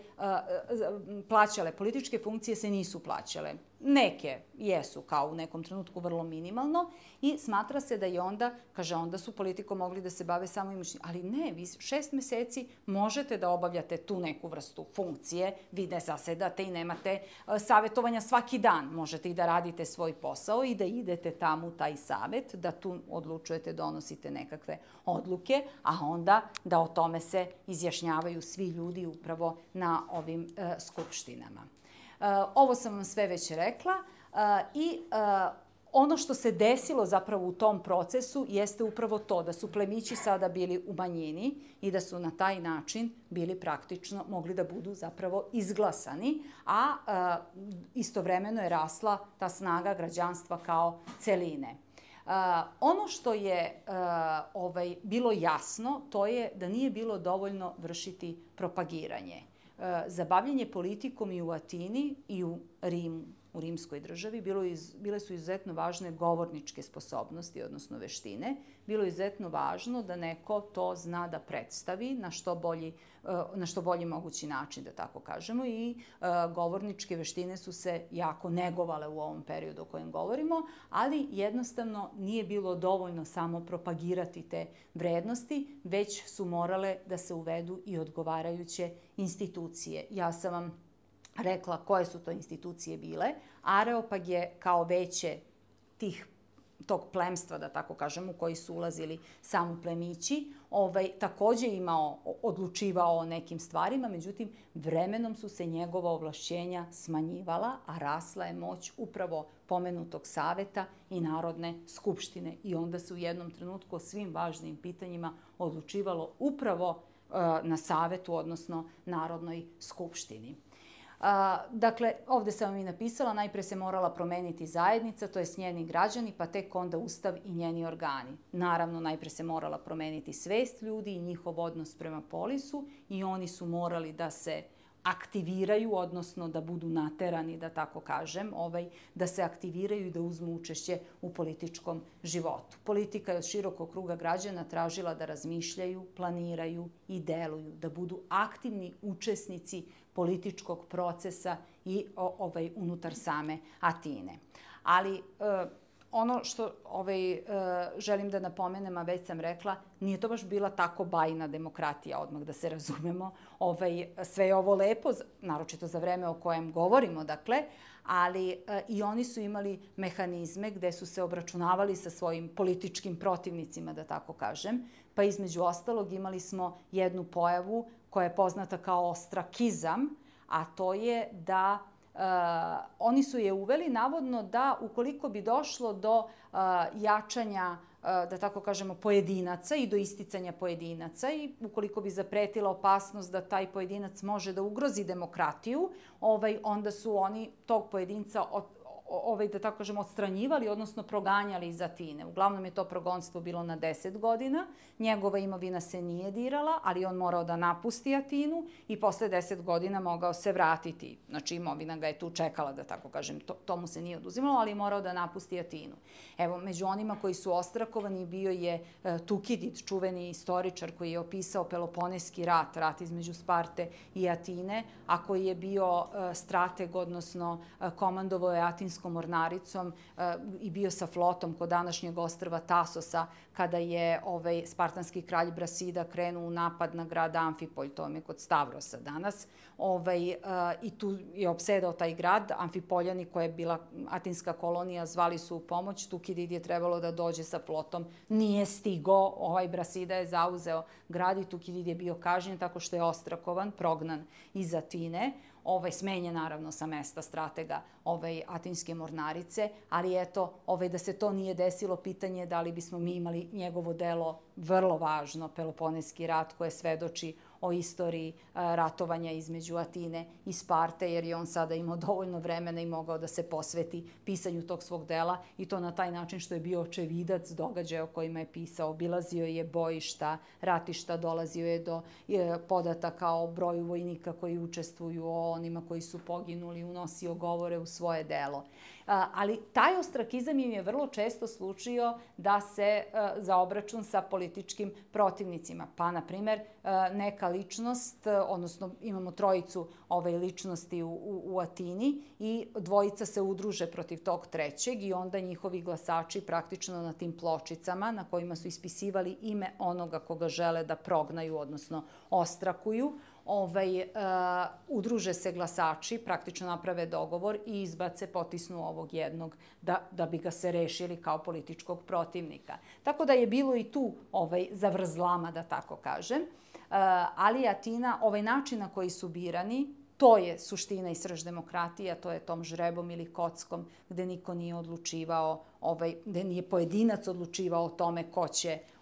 plaćale, političke funkcije se nisu plaćale. Neke jesu, kao u nekom trenutku, vrlo minimalno i smatra se da je onda, kaže, onda su politikom mogli da se bave samo imućnim. Ali ne, vi šest meseci možete da obavljate tu neku vrstu funkcije, vi ne zasedate i nemate savjetovanja svaki dan. Možete i da radite svoj posao i da idete tamo u taj savet, da tu odlučujete, donosite nekakve odluke, a onda da o tome se izjašnjavaju svi ljudi upravo na ovim uh, skupštinama. Uh, ovo sam vam sve već rekla uh, i uh, ono što se desilo zapravo u tom procesu jeste upravo to da su plemići sada bili u manjini i da su na taj način bili praktično, mogli da budu zapravo izglasani, a uh, istovremeno je rasla ta snaga građanstva kao celine. Uh, ono što je uh, ovaj, bilo jasno, to je da nije bilo dovoljno vršiti propagiranje. Zabavljanje politikom i u Atini i u Rimu, u rimskoj državi, bilo iz, bile su izuzetno važne govorničke sposobnosti, odnosno veštine. Bilo je izuzetno važno da neko to zna da predstavi na što bolji, na što bolji mogući način, da tako kažemo. I uh, govorničke veštine su se jako negovale u ovom periodu o kojem govorimo, ali jednostavno nije bilo dovoljno samo propagirati te vrednosti, već su morale da se uvedu i odgovarajuće institucije. Ja sam vam rekla koje su to institucije bile. Areopag je kao veće tih tog plemstva, da tako kažem, u koji su ulazili samo plemići, ovaj, takođe imao, odlučivao o nekim stvarima, međutim, vremenom su se njegova ovlašćenja smanjivala, a rasla je moć upravo pomenutog saveta i Narodne skupštine. I onda se u jednom trenutku o svim važnim pitanjima odlučivalo upravo uh, na savetu, odnosno Narodnoj skupštini. A, dakle, ovde sam vam i napisala, najpre se morala promeniti zajednica, to je njeni građani, pa tek onda Ustav i njeni organi. Naravno, najpre se morala promeniti svest ljudi i njihov odnos prema polisu i oni su morali da se aktiviraju, odnosno da budu naterani, da tako kažem, ovaj, da se aktiviraju i da uzmu učešće u političkom životu. Politika je od širokog kruga građana tražila da razmišljaju, planiraju i deluju, da budu aktivni učesnici političkog procesa i ovaj, unutar same Atine. Ali e, ono što ovaj, e, želim da napomenem, a već sam rekla, nije to baš bila tako bajna demokratija, odmah da se razumemo. Ovaj, sve je ovo lepo, naročito za vreme o kojem govorimo, dakle, ali e, i oni su imali mehanizme gde su se obračunavali sa svojim političkim protivnicima, da tako kažem. Pa između ostalog imali smo jednu pojavu koja je poznata kao ostrakizam, a to je da uh, oni su je uveli navodno da ukoliko bi došlo do uh, jačanja, uh, da tako kažemo, pojedinaca i do isticanja pojedinaca i ukoliko bi zapretila opasnost da taj pojedinac može da ugrozi demokratiju, ovaj, onda su oni tog pojedinca od, ovaj, da tako kažemo, odstranjivali, odnosno proganjali iz Atine. Uglavnom je to progonstvo bilo na deset godina, njegova imovina se nije dirala, ali on morao da napusti Atinu i posle deset godina mogao se vratiti. Znači, imovina ga je tu čekala, da tako kažem, to, to mu se nije oduzimalo, ali je morao da napusti Atinu. Evo, među onima koji su ostrakovani bio je e, Tukidid, čuveni istoričar koji je opisao Peloponeski rat, rat između Sparte i Atine, a koji je bio e, strateg, odnosno e, komandovao je Atinskom mornaricom e, i bio sa flotom kod današnjeg ostrva Tasosa kada je ovaj, spartanski kralj Brasida krenuo u napad na grad Amfipolj, to je kod Stavrosa danas, ovaj, e, i tu je opsedao taj grad. Amfipoljani, koja je bila atinska kolonija, zvali su u pomoć. Tukidid je trebalo da dođe sa flotom, nije stigo, ovaj Brasida je zauzeo grad i Tukidid je bio kažnjen tako što je ostrakovan, prognan iz Atine. Ovaj, smenjen naravno sa mesta stratega ovaj, Atinske mornarice, ali eto, ovaj, da se to nije desilo, pitanje je da li bismo mi imali njegovo delo vrlo važno, Peloponeski rat, koje svedoči o istoriji a, ratovanja između Atine i Sparte, jer je on sada imao dovoljno vremena i mogao da se posveti pisanju tog svog dela i to na taj način što je bio očevidac događaja o kojima je pisao. Obilazio je bojišta, ratišta, dolazio je do je, podataka o broju vojnika koji učestvuju, o onima koji su poginuli, unosio govore u svoje delo. A, ali taj ostrakizam im je vrlo često slučio da se a, za obračun sa političkim protivnicima. Pa, na primer, a, neka ličnost, a, odnosno imamo trojicu ove ličnosti u, u, u Atini i dvojica se udruže protiv tog trećeg i onda njihovi glasači praktično na tim pločicama na kojima su ispisivali ime onoga koga žele da prognaju, odnosno ostrakuju, Ovaj, uh, udruže se glasači, praktično naprave dogovor i izbace, potisnu ovog jednog da, da bi ga se rešili kao političkog protivnika. Tako da je bilo i tu ovaj, zavrzlama, da tako kažem. Uh, ali Atina, ovaj način na koji su birani, to je suština i srž demokratije, to je tom žrebom ili kockom gde niko nije odlučivao, ovaj, gde nije pojedinac odlučivao o tome ko će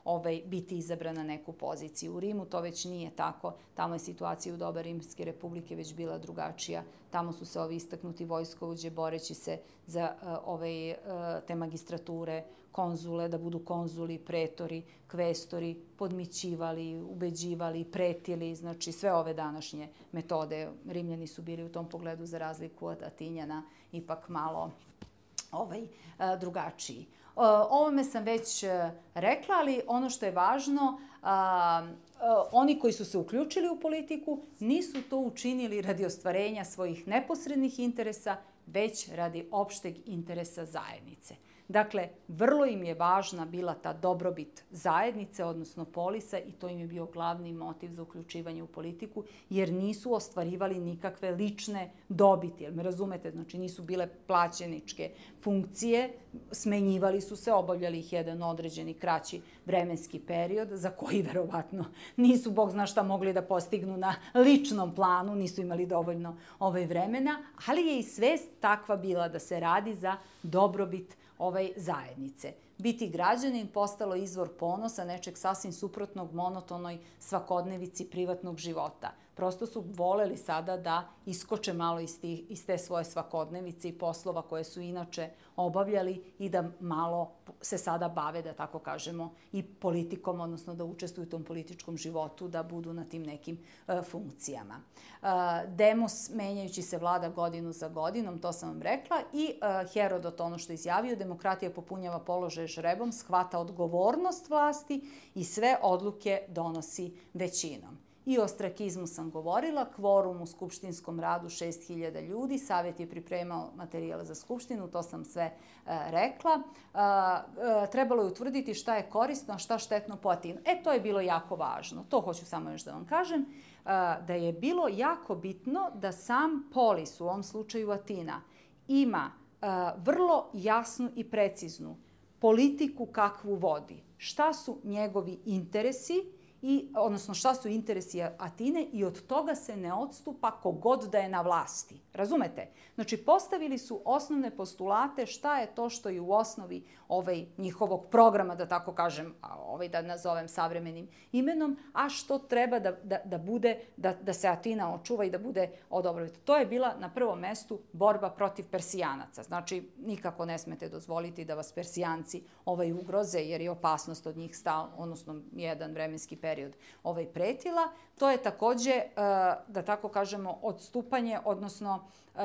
ovaj, biti izabran na neku poziciju. U Rimu to već nije tako, tamo je situacija u doba Rimske republike već bila drugačija, tamo su se ovi istaknuti vojskovođe boreći se za uh, ovaj, uh, te magistrature, konzule, da budu konzuli, pretori, kvestori, podmićivali, ubeđivali, pretili, znači sve ove današnje metode. Rimljani su bili u tom pogledu za razliku od Atinjana ipak malo ovaj, drugačiji. O ovome sam već rekla, ali ono što je važno, a, a, oni koji su se uključili u politiku nisu to učinili radi ostvarenja svojih neposrednih interesa, već radi opšteg interesa zajednice. Dakle, vrlo im je važna bila ta dobrobit zajednice, odnosno polisa, i to im je bio glavni motiv za uključivanje u politiku, jer nisu ostvarivali nikakve lične dobiti. Jel me razumete? Znači, nisu bile plaćeničke funkcije, smenjivali su se, obavljali ih jedan određeni kraći vremenski period, za koji verovatno nisu, Bog zna šta, mogli da postignu na ličnom planu, nisu imali dovoljno ovaj vremena, ali je i svest takva bila da se radi za dobrobit ovaj zajednice. Biti građanin postalo izvor ponosa, nečeg sasvim suprotnog monotonoj svakodnevici privatnog života. Prosto su voleli sada da iskoče malo iz, tih, iz te svoje svakodnevice i poslova koje su inače obavljali i da malo se sada bave, da tako kažemo, i politikom, odnosno da učestvuju u tom političkom životu, da budu na tim nekim e, funkcijama. E, Demos, menjajući se, vlada godinu za godinom, to sam vam rekla, i e, Herodot, ono što je izjavio, demokratija popunjava položaj žrebom, shvata odgovornost vlasti i sve odluke donosi većinom. I o ostrakizmu sam govorila, kvorum u skupštinskom radu šest hiljada ljudi, savjet je pripremao materijale za skupštinu, to sam sve e, rekla. E, e, trebalo je utvrditi šta je korisno, a šta štetno po Atinu. E, to je bilo jako važno. To hoću samo još da vam kažem, e, da je bilo jako bitno da sam polis, u ovom slučaju Atina, ima e, vrlo jasnu i preciznu politiku kakvu vodi. Šta su njegovi interesi, I, odnosno šta su interesi Atine, i od toga se ne odstupa kogod da je na vlasti. Razumete? Znači, postavili su osnovne postulate šta je to što je u osnovi ovaj, njihovog programa, da tako kažem, ovaj, da nazovem savremenim imenom, a što treba da, da, da bude, da, da se Atina očuva i da bude odobrovita. To je bila na prvom mestu borba protiv Persijanaca. Znači, nikako ne smete dozvoliti da vas Persijanci ovaj, ugroze, jer je opasnost od njih stal, odnosno jedan vremenski period ovaj, pretila. To je takođe, da tako kažemo, odstupanje, odnosno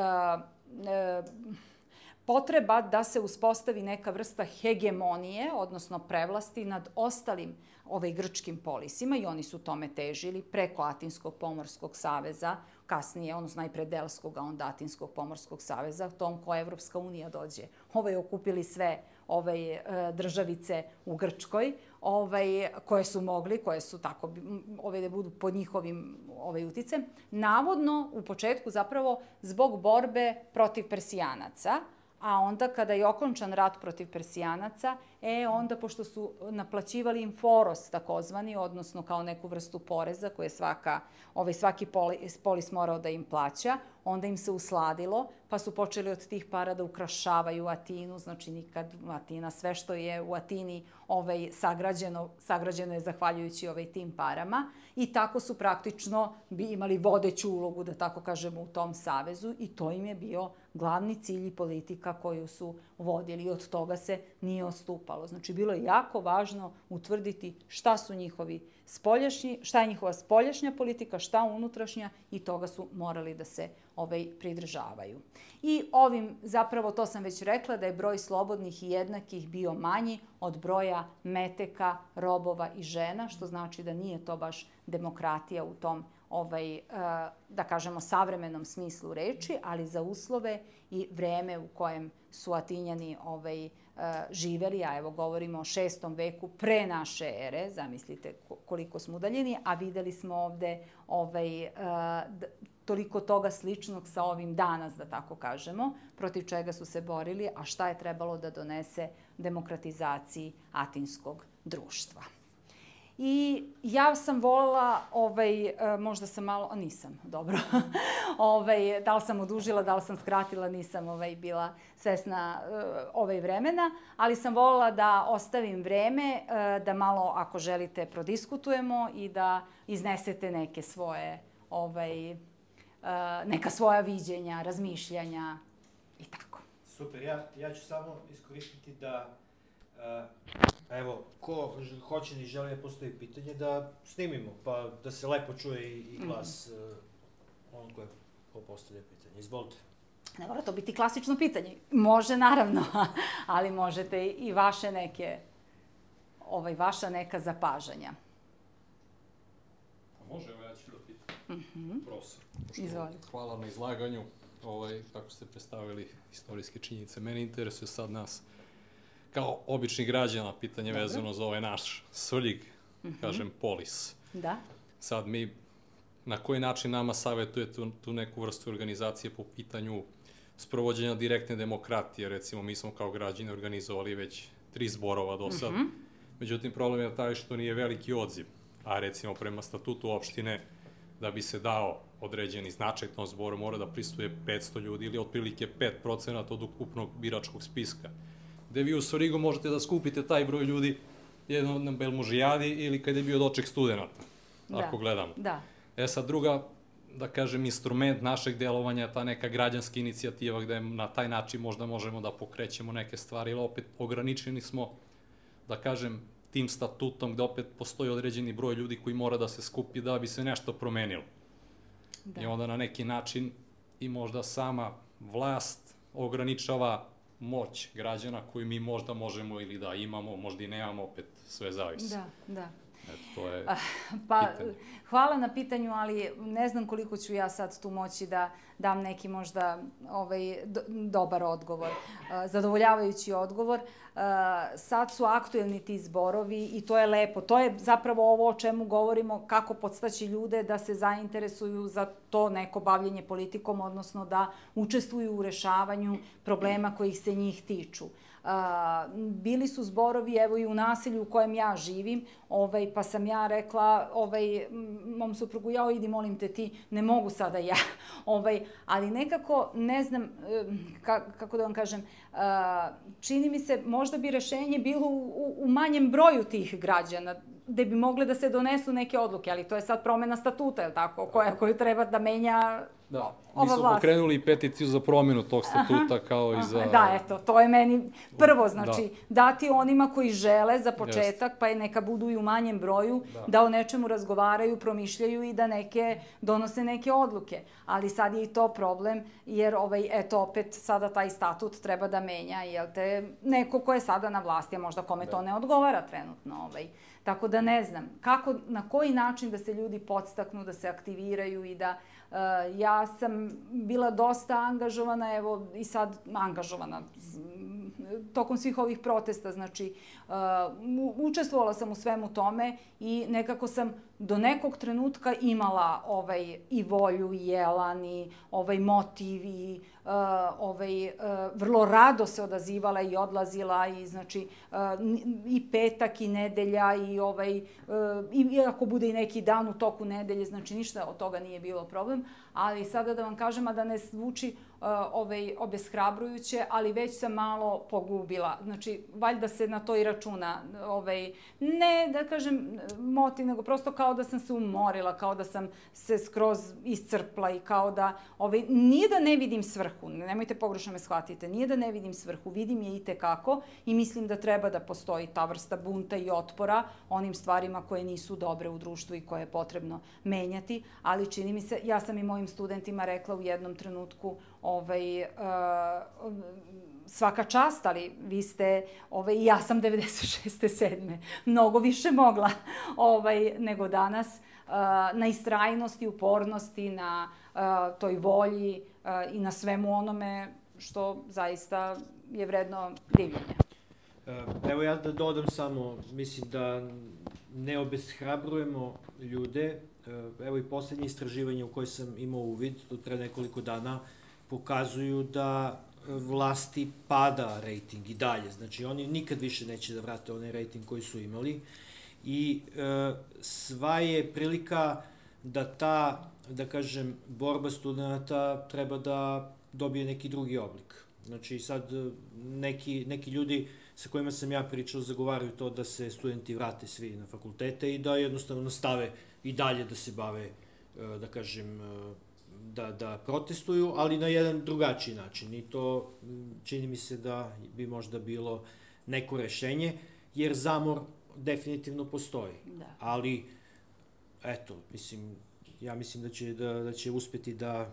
potreba da se uspostavi neka vrsta hegemonije, odnosno prevlasti nad ostalim ovaj, grčkim polisima, i oni su tome težili preko Atinskog pomorskog saveza, kasnije, odnosno najpre Delskog, a onda Atinskog pomorskog saveza, tom ko Evropska unija dođe. Ovaj, okupili sve ovaj, državice u Grčkoj, ovaj, koje su mogli, koje su tako, ovaj, da budu pod njihovim ovaj, uticem. Navodno, u početku zapravo zbog borbe protiv Persijanaca, a onda kada je okončan rat protiv Persijanaca, e onda pošto su naplaćivali im foros takozvani, odnosno kao neku vrstu poreza koje svaka, ovaj, svaki polis, polis morao da im plaća, onda im se usladilo, pa su počeli od tih para da ukrašavaju Atinu, znači nikad Atina, sve što je u Atini ovaj, sagrađeno, sagrađeno je zahvaljujući ovaj, tim parama, i tako su praktično bi imali vodeću ulogu, da tako kažemo, u tom savezu, i to im je bio glavni cilj i politika koju su vodili, i od toga se nije odstupalo. Znači, bilo je jako važno utvrditi šta su njihovi spoljašnji, šta je njihova spoljašnja politika, šta unutrašnja, i toga su morali da se ovaj, pridržavaju. I ovim, zapravo, to sam već rekla, da je broj slobodnih i jednakih bio manji od broja meteka, robova i žena, što znači da nije to baš demokratija u tom, ovaj, da kažemo, savremenom smislu reči, ali za uslove i vreme u kojem su Atinjani ovaj, živeli, a evo govorimo o šestom veku pre naše ere, zamislite koliko smo udaljeni, a videli smo ovde ovaj, toliko toga sličnog sa ovim danas, da tako kažemo, protiv čega su se borili, a šta je trebalo da donese demokratizaciji atinskog društva. I ja sam voljela, ovaj, možda sam malo, a nisam, dobro, ovaj, da li sam odužila, da li sam skratila, nisam ovaj, bila svesna uh, ovaj vremena, ali sam voljela da ostavim vreme, uh, da malo, ako želite, prodiskutujemo i da iznesete neke svoje, ovaj, uh, neka svoja viđenja, razmišljanja i tako. Super, ja, ja ću samo iskoristiti da Uh, evo, ko hoće ni želi da postoji pitanje, da snimimo, pa da se lepo čuje i, i glas uh, on koje, ko postavlja pitanje. Izvolite. Ne mora to biti klasično pitanje. Može, naravno, ali možete i vaše neke, ovaj, vaša neka zapažanja. Pa može, evo ja ću da pitam. Mm-hmm. Profesor. Izvolite. Hvala na izlaganju, ovaj, kako ste predstavili istorijske činjenice. Mene interesuje sad nas, kao obični građana, pitanje Dobre. vezano za ovaj naš Svrljig, mm-hmm. kažem, polis. Da. Sad mi, na koji način nama savjetuje tu, tu neku vrstu organizacije po pitanju sprovođenja direktne demokratije? Recimo, mi smo kao građani organizovali već tri zborova do sad. Mm-hmm. Međutim, problem je taj što nije veliki odziv. A recimo, prema statutu opštine, da bi se dao određeni značaj tom zboru, mora da prisutuje petsto ljudi ili otprilike pet procenata od ukupnog biračkog spiska. Gde vi u Svrljigu možete da skupite taj broj ljudi jedno na Belmužijadi ili kada je bio doček studenta, da. ako gledamo. Da. E sad druga, da kažem, instrument našeg delovanja, ta neka građanska inicijativa gde na taj način možda možemo da pokrećemo neke stvari, ili opet ograničeni smo, da kažem, tim statutom gde opet postoji određeni broj ljudi koji mora da se skupi da bi se nešto promenilo. Da. I onda na neki način i možda sama vlast ograničava moć građana koju mi možda možemo ili da imamo, možda i nemamo, opet sve zavisi. Da, da. Eto, to je pa, pitanje. Hvala na pitanju, ali ne znam koliko ću ja sad tu moći da dam neki možda ovaj, do, dobar odgovor, uh, zadovoljavajući odgovor. Uh, sad su aktuelni ti zborovi i to je lepo. To je zapravo ovo o čemu govorimo, kako podstaći ljude da se zainteresuju za to neko bavljenje politikom, odnosno da učestvuju u rešavanju problema kojih se njih tiču. Uh, bili su zborovi, evo i u naselju u kojem ja živim, ovaj, pa sam ja rekla ovaj, mom suprugu, jao, idi molim te ti, ne mogu sada ja, ovaj, ali nekako, ne znam, ka, kako da vam kažem, uh, čini mi se, možda bi rešenje bilo u, u, u manjem broju tih građana, gde bi mogle da se donesu neke odluke, ali to je sad promena statuta, je li tako, koja, koju treba da menja Da, mi smo vlast. pokrenuli peticiju za promjenu tog statuta. Aha, kao i za... Da, eto, to je meni prvo, znači, da. dati onima koji žele za početak, Jest. pa je neka budu i u manjem broju, da. da o nečemu razgovaraju, promišljaju i da neke, donose neke odluke. Ali sad je i to problem, jer, ovaj, eto, opet sada taj statut treba da menja, jel te, neko ko je sada na vlasti, a možda kome da. to ne odgovara trenutno, ovaj. Tako da ne znam, kako, na koji način da se ljudi podstaknu, da se aktiviraju i da uh, ja sam bila dosta angažovana, evo i sad angažovana tokom svih ovih protesta, znači uh, učestvovala sam u svemu tome i nekako sam do nekog trenutka imala ovaj i volju i elan i ovaj motiv i uh, ovaj uh, vrlo rado se odazivala i odlazila i znači uh, i petak i nedelja i ovaj uh, i ako bude i neki dan u toku nedelje, znači ništa od toga nije bilo problem, ali sada da vam kažem, a da ne zvuči Uh, ovaj, obeshrabrujuće, ali već sam malo pogubila. Znači, valjda se na to i računa. Ovaj, ne, da kažem, motiv, nego prosto kao da sam se umorila, kao da sam se skroz iscrpla i kao da... Ovaj, nije da ne vidim svrhu, nemojte pogrešno me shvatite, nije da ne vidim svrhu, vidim je i tekako i mislim da treba da postoji ta vrsta bunta i otpora onim stvarima koje nisu dobre u društvu i koje je potrebno menjati, ali čini mi se, ja sam i mojim studentima rekla u jednom trenutku, ovaj, uh, svaka čast, ali vi ste, ovaj, ja sam devedeset šeste sedme mnogo više mogla ovaj, nego danas, uh, na istrajnosti, upornosti, na uh, toj volji uh, i na svemu onome što zaista je vredno divljenja. Evo ja da dodam samo, mislim da ne obeshrabrujemo ljude. Evo i poslednje istraživanje u koje sam imao uvid od pre nekoliko dana pokazuju da vlasti pada rejting i dalje. Znači, oni nikad više neće da vrate onaj rejting koji su imali. i e, sva je prilika da ta, da kažem, borba studenta treba da dobije neki drugi oblik. Znači sad neki, neki ljudi sa kojima sam ja pričao zagovaraju to da se studenti vrate svi na fakultete i da jednostavno nastave i dalje da se bave, da kažem, da, da protestuju, ali na jedan drugačiji način. I to čini mi se da bi možda bilo neko rešenje, jer zamor definitivno postoji. Da. Ali, eto, mislim, ja mislim da će, da, da će uspeti da,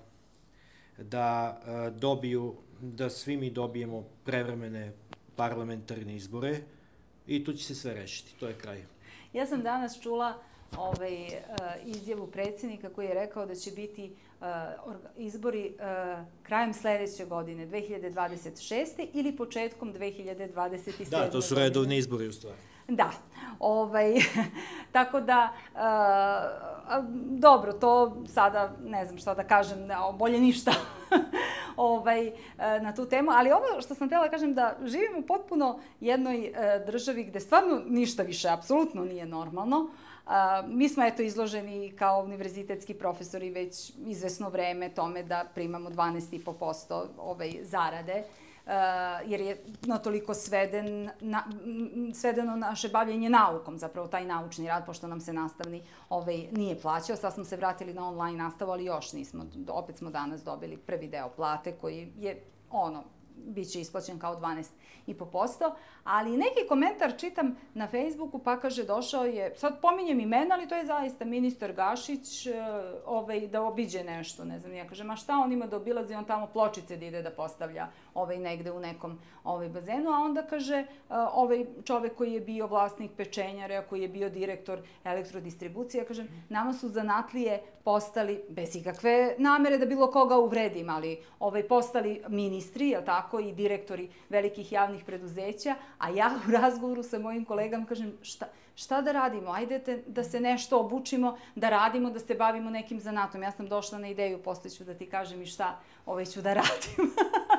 da uh, dobiju, da svi mi dobijemo prevremene parlamentarne izbore i tu će se sve rešiti, to je kraj. Ja sam danas čula ovaj, uh, izjavu predsjednika koji je rekao da će biti uh, izbori uh, krajem sledeće godine, dve hiljade dvadeset šeste ili početkom dve hiljade dvadeset sedme. Da, to su redovni izbori u stvari. Da, ovaj, tako da, uh, dobro, to sada ne znam šta da kažem, bolje ništa ovaj, na tu temu, ali ovo što sam htjela da kažem da živimo u potpuno jednoj uh, državi gde stvarno ništa više apsolutno nije normalno. Uh, mi smo eto izloženi kao univerzitetski profesori već izvesno vreme tome da primamo dvanaest i po posto ovaj, zarade. Uh, jer je na toliko sveden, na, svedeno naše bavljenje naukom, zapravo taj naučni rad, pošto nam se nastavni ovaj, nije plaćao. Sad smo se vratili na online nastavu, ali još nismo. Opet smo danas dobili prvi deo plate koji je ono, bit će isplaćen kao dvanaest i po posto, ali neki komentar čitam na Facebooku pa kaže došao je, sad pominjem imena, ali to je zaista ministar Gašić ovaj, da obiđe nešto, ne znam, ja kažem, a šta on ima da obilazi, on tamo pločice da ide da postavlja ovaj, negde u nekom ovaj, bazenu, a onda kaže ovaj čovek koji je bio vlasnik pečenjara, koji je bio direktor elektrodistribucije, ja kažem, nama su zanatlije postali, bez ikakve namere da bilo koga uvredim, ali ovaj, postali ministri, je tako, i direktori velikih javnih preduzeća, a ja u razgovoru sa mojim kolegama kažem šta, šta da radimo, ajde da se nešto obučimo, da radimo, da se bavimo nekim zanatom. Ja sam došla na ideju, posle ću da ti kažem i šta ovaj ću da radim.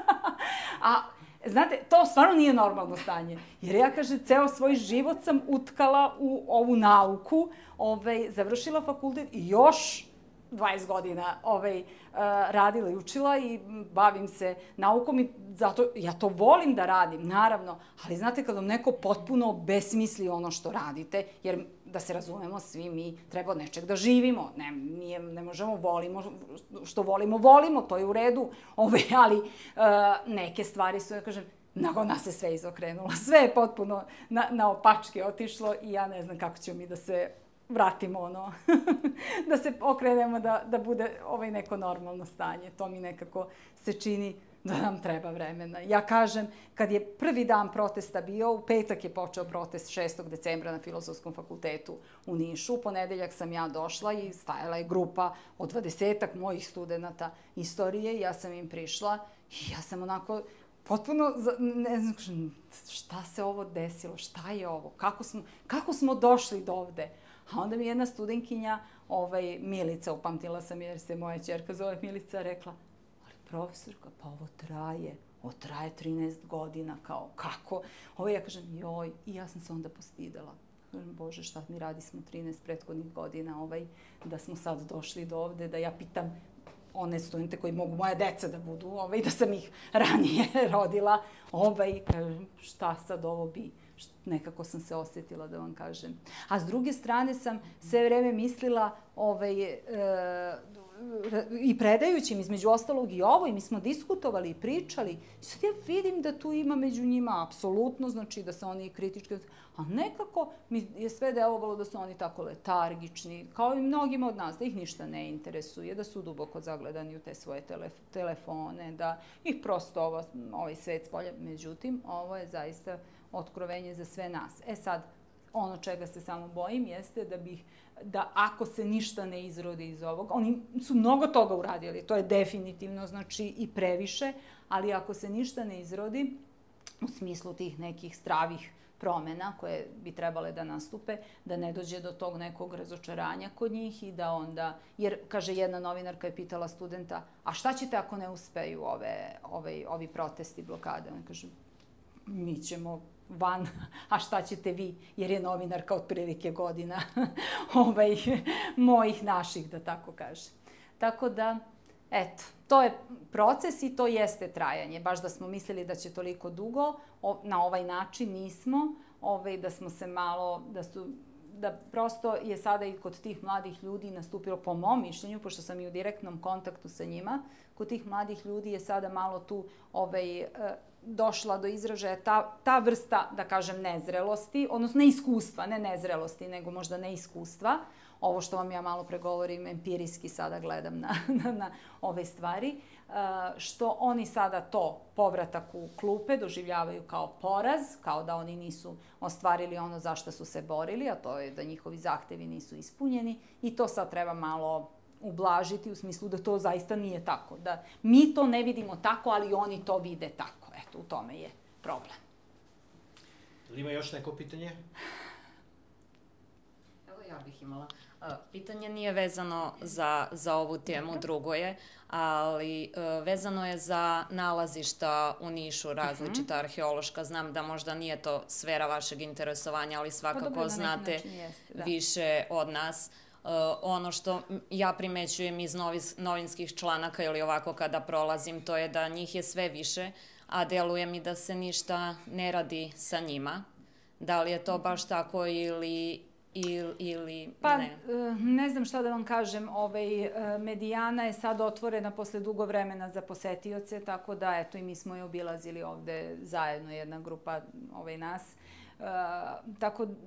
A znate, to stvarno nije normalno stanje, jer ja, kaže, ceo svoj život sam utkala u ovu nauku, ovaj, završila fakultet i još dvadeset godina ovaj, uh, radila i učila i bavim se naukom i zato ja to volim da radim, naravno, ali znate kad vam neko potpuno besmisli ono što radite, jer da se razumemo, svi mi treba od nečeg da živimo, ne, nije, ne možemo volimo, što volimo, volimo, to je u redu, ovaj, ali uh, neke stvari su, ja kažem, nego nas se sve izokrenulo, sve je potpuno na, na opačke otišlo i ja ne znam kako ćemo mi da se vratimo ono, da se okrenemo da, da bude ovaj neko normalno stanje. To mi nekako se čini da nam treba vremena. Ja kažem, kad je prvi dan protesta bio, u petak je počeo protest šestog decembra na Filozofskom fakultetu u Nišu. U ponedeljak sam ja došla i stajala je grupa od dvadesetak mojih studenata istorije i ja sam im prišla i ja sam onako potpuno, ne znam, šta se ovo desilo, šta je ovo, kako smo, kako smo došli do ovde. A onda mi jedna studentkinja, ovaj, Milica, upamtila sam jer se moja ćerka zove Milica, rekla, ali profesorka, pa ovo traje, ovo traje trinaest godina, kao, kako? Ovo ja kažem, joj, i ja sam se onda postidela. Kažem, Bože, šta mi radi smo trinaest prethodnih godina, ovaj, da smo sad došli do ovde, da ja pitam one studente koji mogu moja deca da budu, ovaj, da sam ih ranije rodila, ovaj, kažem, šta sad ovo bi? Nekako sam se osjetila, da vam kažem. A s druge strane sam sve vreme mislila ovaj, e, i predajući im između ostalog i ovo, i mi smo diskutovali i pričali. I sad ja vidim da tu ima među njima apsolutno, znači da se oni kritički... A nekako mi je sve delovalo da su oni tako letargični, kao i mnogima od nas, da ih ništa ne interesuje, da su duboko zagledani u te svoje telef telefone, da ih prosto ovo, ovaj svet spolja. Međutim, ovo je zaista otkrovenje za sve nas. E sad, ono čega se samo bojim jeste da bih, da ako se ništa ne izrodi iz ovoga, oni su mnogo toga uradili, to je definitivno, znači i previše, ali ako se ništa ne izrodi, u smislu tih nekih zdravih promena koje bi trebale da nastupe, da ne dođe do tog nekog razočaranja kod njih i da onda, jer, kaže, jedna novinarka je pitala studenta, a šta ćete ako ne uspeju ove, ove, ovi protesti, blokade? On kaže, mi ćemo van, a šta ćete vi, jer je novinarka otprilike godina ovaj, mojih naših, da tako kažem. Tako da, eto, to je proces i to jeste trajanje. Baš da smo mislili da će toliko dugo, na ovaj način nismo, ovaj, da smo se malo, da su, da prosto je sada i kod tih mladih ljudi nastupilo, po mom mišljenju, pošto sam i u direktnom kontaktu sa njima, kod tih mladih ljudi je sada malo tu ovaj, došla do izražaja ta, ta vrsta, da kažem, nezrelosti, odnosno ne iskustva, ne nezrelosti, nego možda neiskustva. Ovo što vam ja malo pregovorim, empirijski sada gledam na, na, na ove stvari, što oni sada to, povratak u klupe, doživljavaju kao poraz, kao da oni nisu ostvarili ono za što su se borili, a to je da njihovi zahtevi nisu ispunjeni i to sad treba malo ublažiti u smislu da to zaista nije tako. Da mi to ne vidimo tako, ali oni to vide tako. Eto, u tome je problem. Ili ima još neko pitanje? Evo ja bih imala. Pitanje nije vezano za, za ovu temu, drugo je, ali vezano je za nalazišta u Nišu, različita uh-huh. arheološka. Znam da možda nije to sfera vašeg interesovanja, ali svakako pa dobro, znate jeste, da. više od nas. Uh, ono što ja primećujem iz novis, novinskih članaka ili ovako kada prolazim, to je da njih je sve više, a deluje mi da se ništa ne radi sa njima. Da li je to baš tako ili... Il, ili pa, ne? Ne znam šta da vam kažem, ovaj, Medijana je sad otvorena posle dugo vremena za posetioce, tako da eto i mi smo je obilazili ovde zajedno, jedna grupa ovaj, nas. Uh, tako, uh,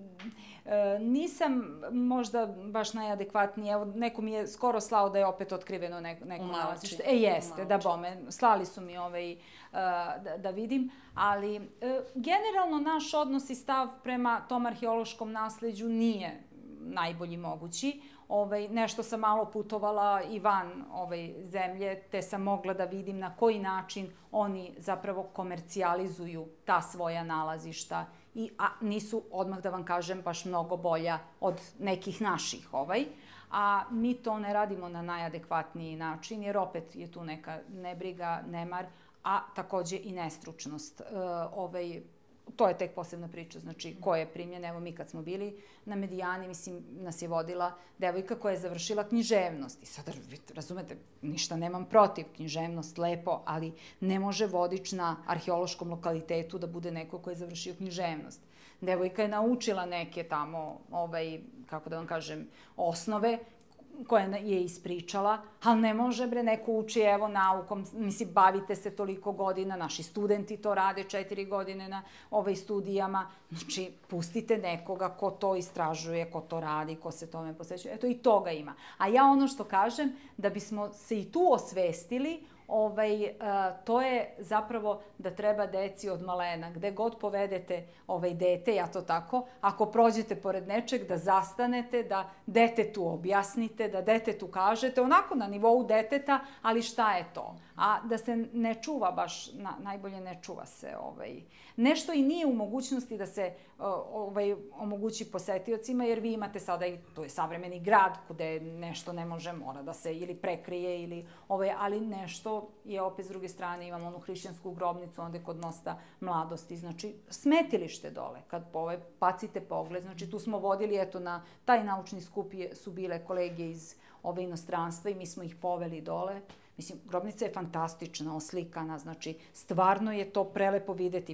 nisam možda baš najadekvatnije, evo neko mi je skoro slao da je opet otkriveno neko, neko nalazište. E jeste, da bome, slali su mi ovaj, uh, da, da vidim, ali uh, generalno naš odnos i stav prema tom arheološkom nasleđu nije najbolji mogući. Ovaj, nešto sam malo putovala i van ovaj, zemlje, te sam mogla da vidim na koji način oni zapravo komercijalizuju ta svoja nalazišta. I, a nisu, odmah da vam kažem, baš mnogo bolja od nekih naših. Ovaj. A mi to ne radimo na najadekvatniji način, jer opet je tu neka nebriga, nemar, a takođe i nestručnost. E, ovaj, to je tek posebna priča, znači ko je primljen. Evo mi kad smo bili na Medijani, mislim, nas je vodila devojka koja je završila književnost. I sada, razumete, ništa nemam protiv, književnost, lepo, ali ne može vodič na arheološkom lokalitetu da bude neko ko je završio književnost. Devojka je naučila neke tamo, ovaj, kako da vam kažem, osnove koja je ispričala, ali ne može, bre, neko uči, evo, naukom, mislim, bavite se toliko godina, naši studenti to rade četiri godine na ovaj studijama, znači, pustite nekoga ko to istražuje, ko to radi, ko se tome posvećuje, eto, i toga ima. A ja ono što kažem, da bismo se i tu osvestili, ovaj, uh, to je zapravo da treba deci od malena, gde god povedete ovaj, dete, ja to tako, ako prođete pored nečeg, da zastanete, da detetu objasnite, da detetu kažete, onako na nivou deteta, ali šta je to? A da se ne čuva baš, na, najbolje ne čuva se. Ovaj. Nešto i nije u mogućnosti da se ovaj, omogući posetiocima, jer vi imate sada i, to je savremeni grad, gde nešto ne može, mora da se ili prekrije, ili, ovaj, ali nešto je opet s druge strane, imamo onu hrišćansku grobnicu, onda kod Mosta Mladosti, znači smetilište dole, kad ovaj, bacite pogled, znači tu smo vodili, eto, na taj naučni skup je, su bile kolege iz ove inostranstva i mi smo ih poveli dole. Mislim, grobnica je fantastična, oslikana, znači, stvarno je to prelepo videti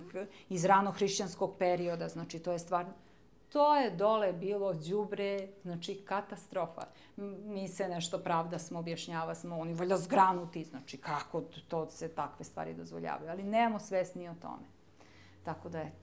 iz rano hrišćanskog perioda, znači, to je stvarno... To je dole bilo đubre, znači, katastrofa. Mi se nešto pravda smo, objašnjava smo, oni valjda zgranuti, znači, kako to se takve stvari dozvoljavaju, ali nemamo svesni o tome. Tako da, eto.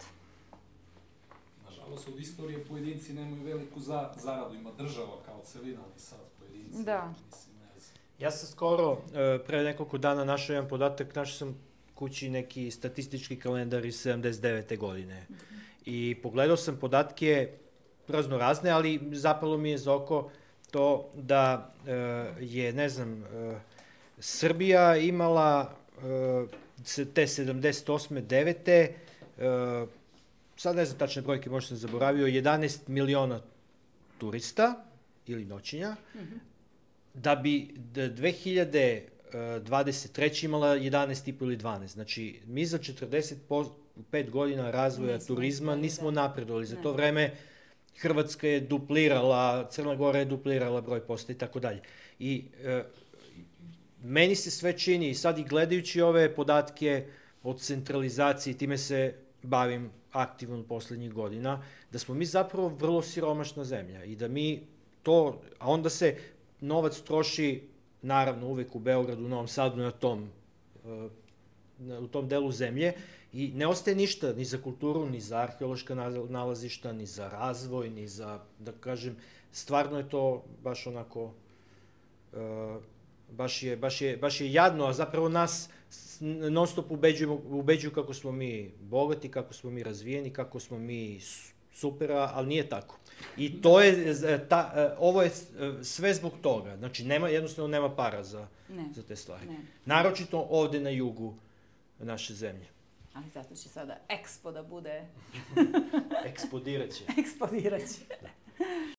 Nažalost, od istorije pojedinci nemaju veliku za, zaradu, ima država kao celina, ali sad pojedinci... Da. Mislim, ne znam. Ja sam skoro, pre nekoliko dana našao jedan podatak, našao sam kući neki statistički kalendar iz sedamdeset devete godine. Mm-hmm. I pogledao sam podatke razno razne, ali zapalo mi je za oko to da e, je, ne znam, e, Srbija imala e, te sedamdeset osme devete E, sad ne znam tačne brojke, možda sam zaboravio, jedanaest miliona turista ili noćenja, mm-hmm. da bi dve hiljade dvadeset treće imala jedanaest i po ili dvanaest. Znači, mi za četrdeset u pet godina razvoja Nismo turizma uspeli, nismo da. napredovali. Za Ne. to vreme Hrvatska je duplirala, Crna Gora je duplirala broj posta i tako dalje. I e, meni se sve čini, sad i gledajući ove podatke o centralizaciji, time se bavim aktivno poslednjih godina, da smo mi zapravo vrlo siromašna zemlja i da mi to, a onda se novac troši naravno uvek u Beogradu, u Novom Sadu, na tom, e, na- u tom delu zemlje i ne ostaje ništa ni za kulturu, ni za arheološka nal- nalazišta, ni za razvoj, ni za, da kažem, stvarno je to baš onako, e, baš je, baš je, baš je jadno, a zapravo nas s- non stop ubeđujemo, ubeđuju kako smo mi bogati, kako smo mi razvijeni, kako smo mi s- super, a- ali nije tako. I to je, z- ta, e, ovo je s- e, sve zbog toga. Znači, nema, jednostavno nema para za, Ne. za te stvari. Ne. Naročito ovde na jugu naše zemlje. Ali zato će sada Expo da bude, Eksplodirat će. eksplodirat će.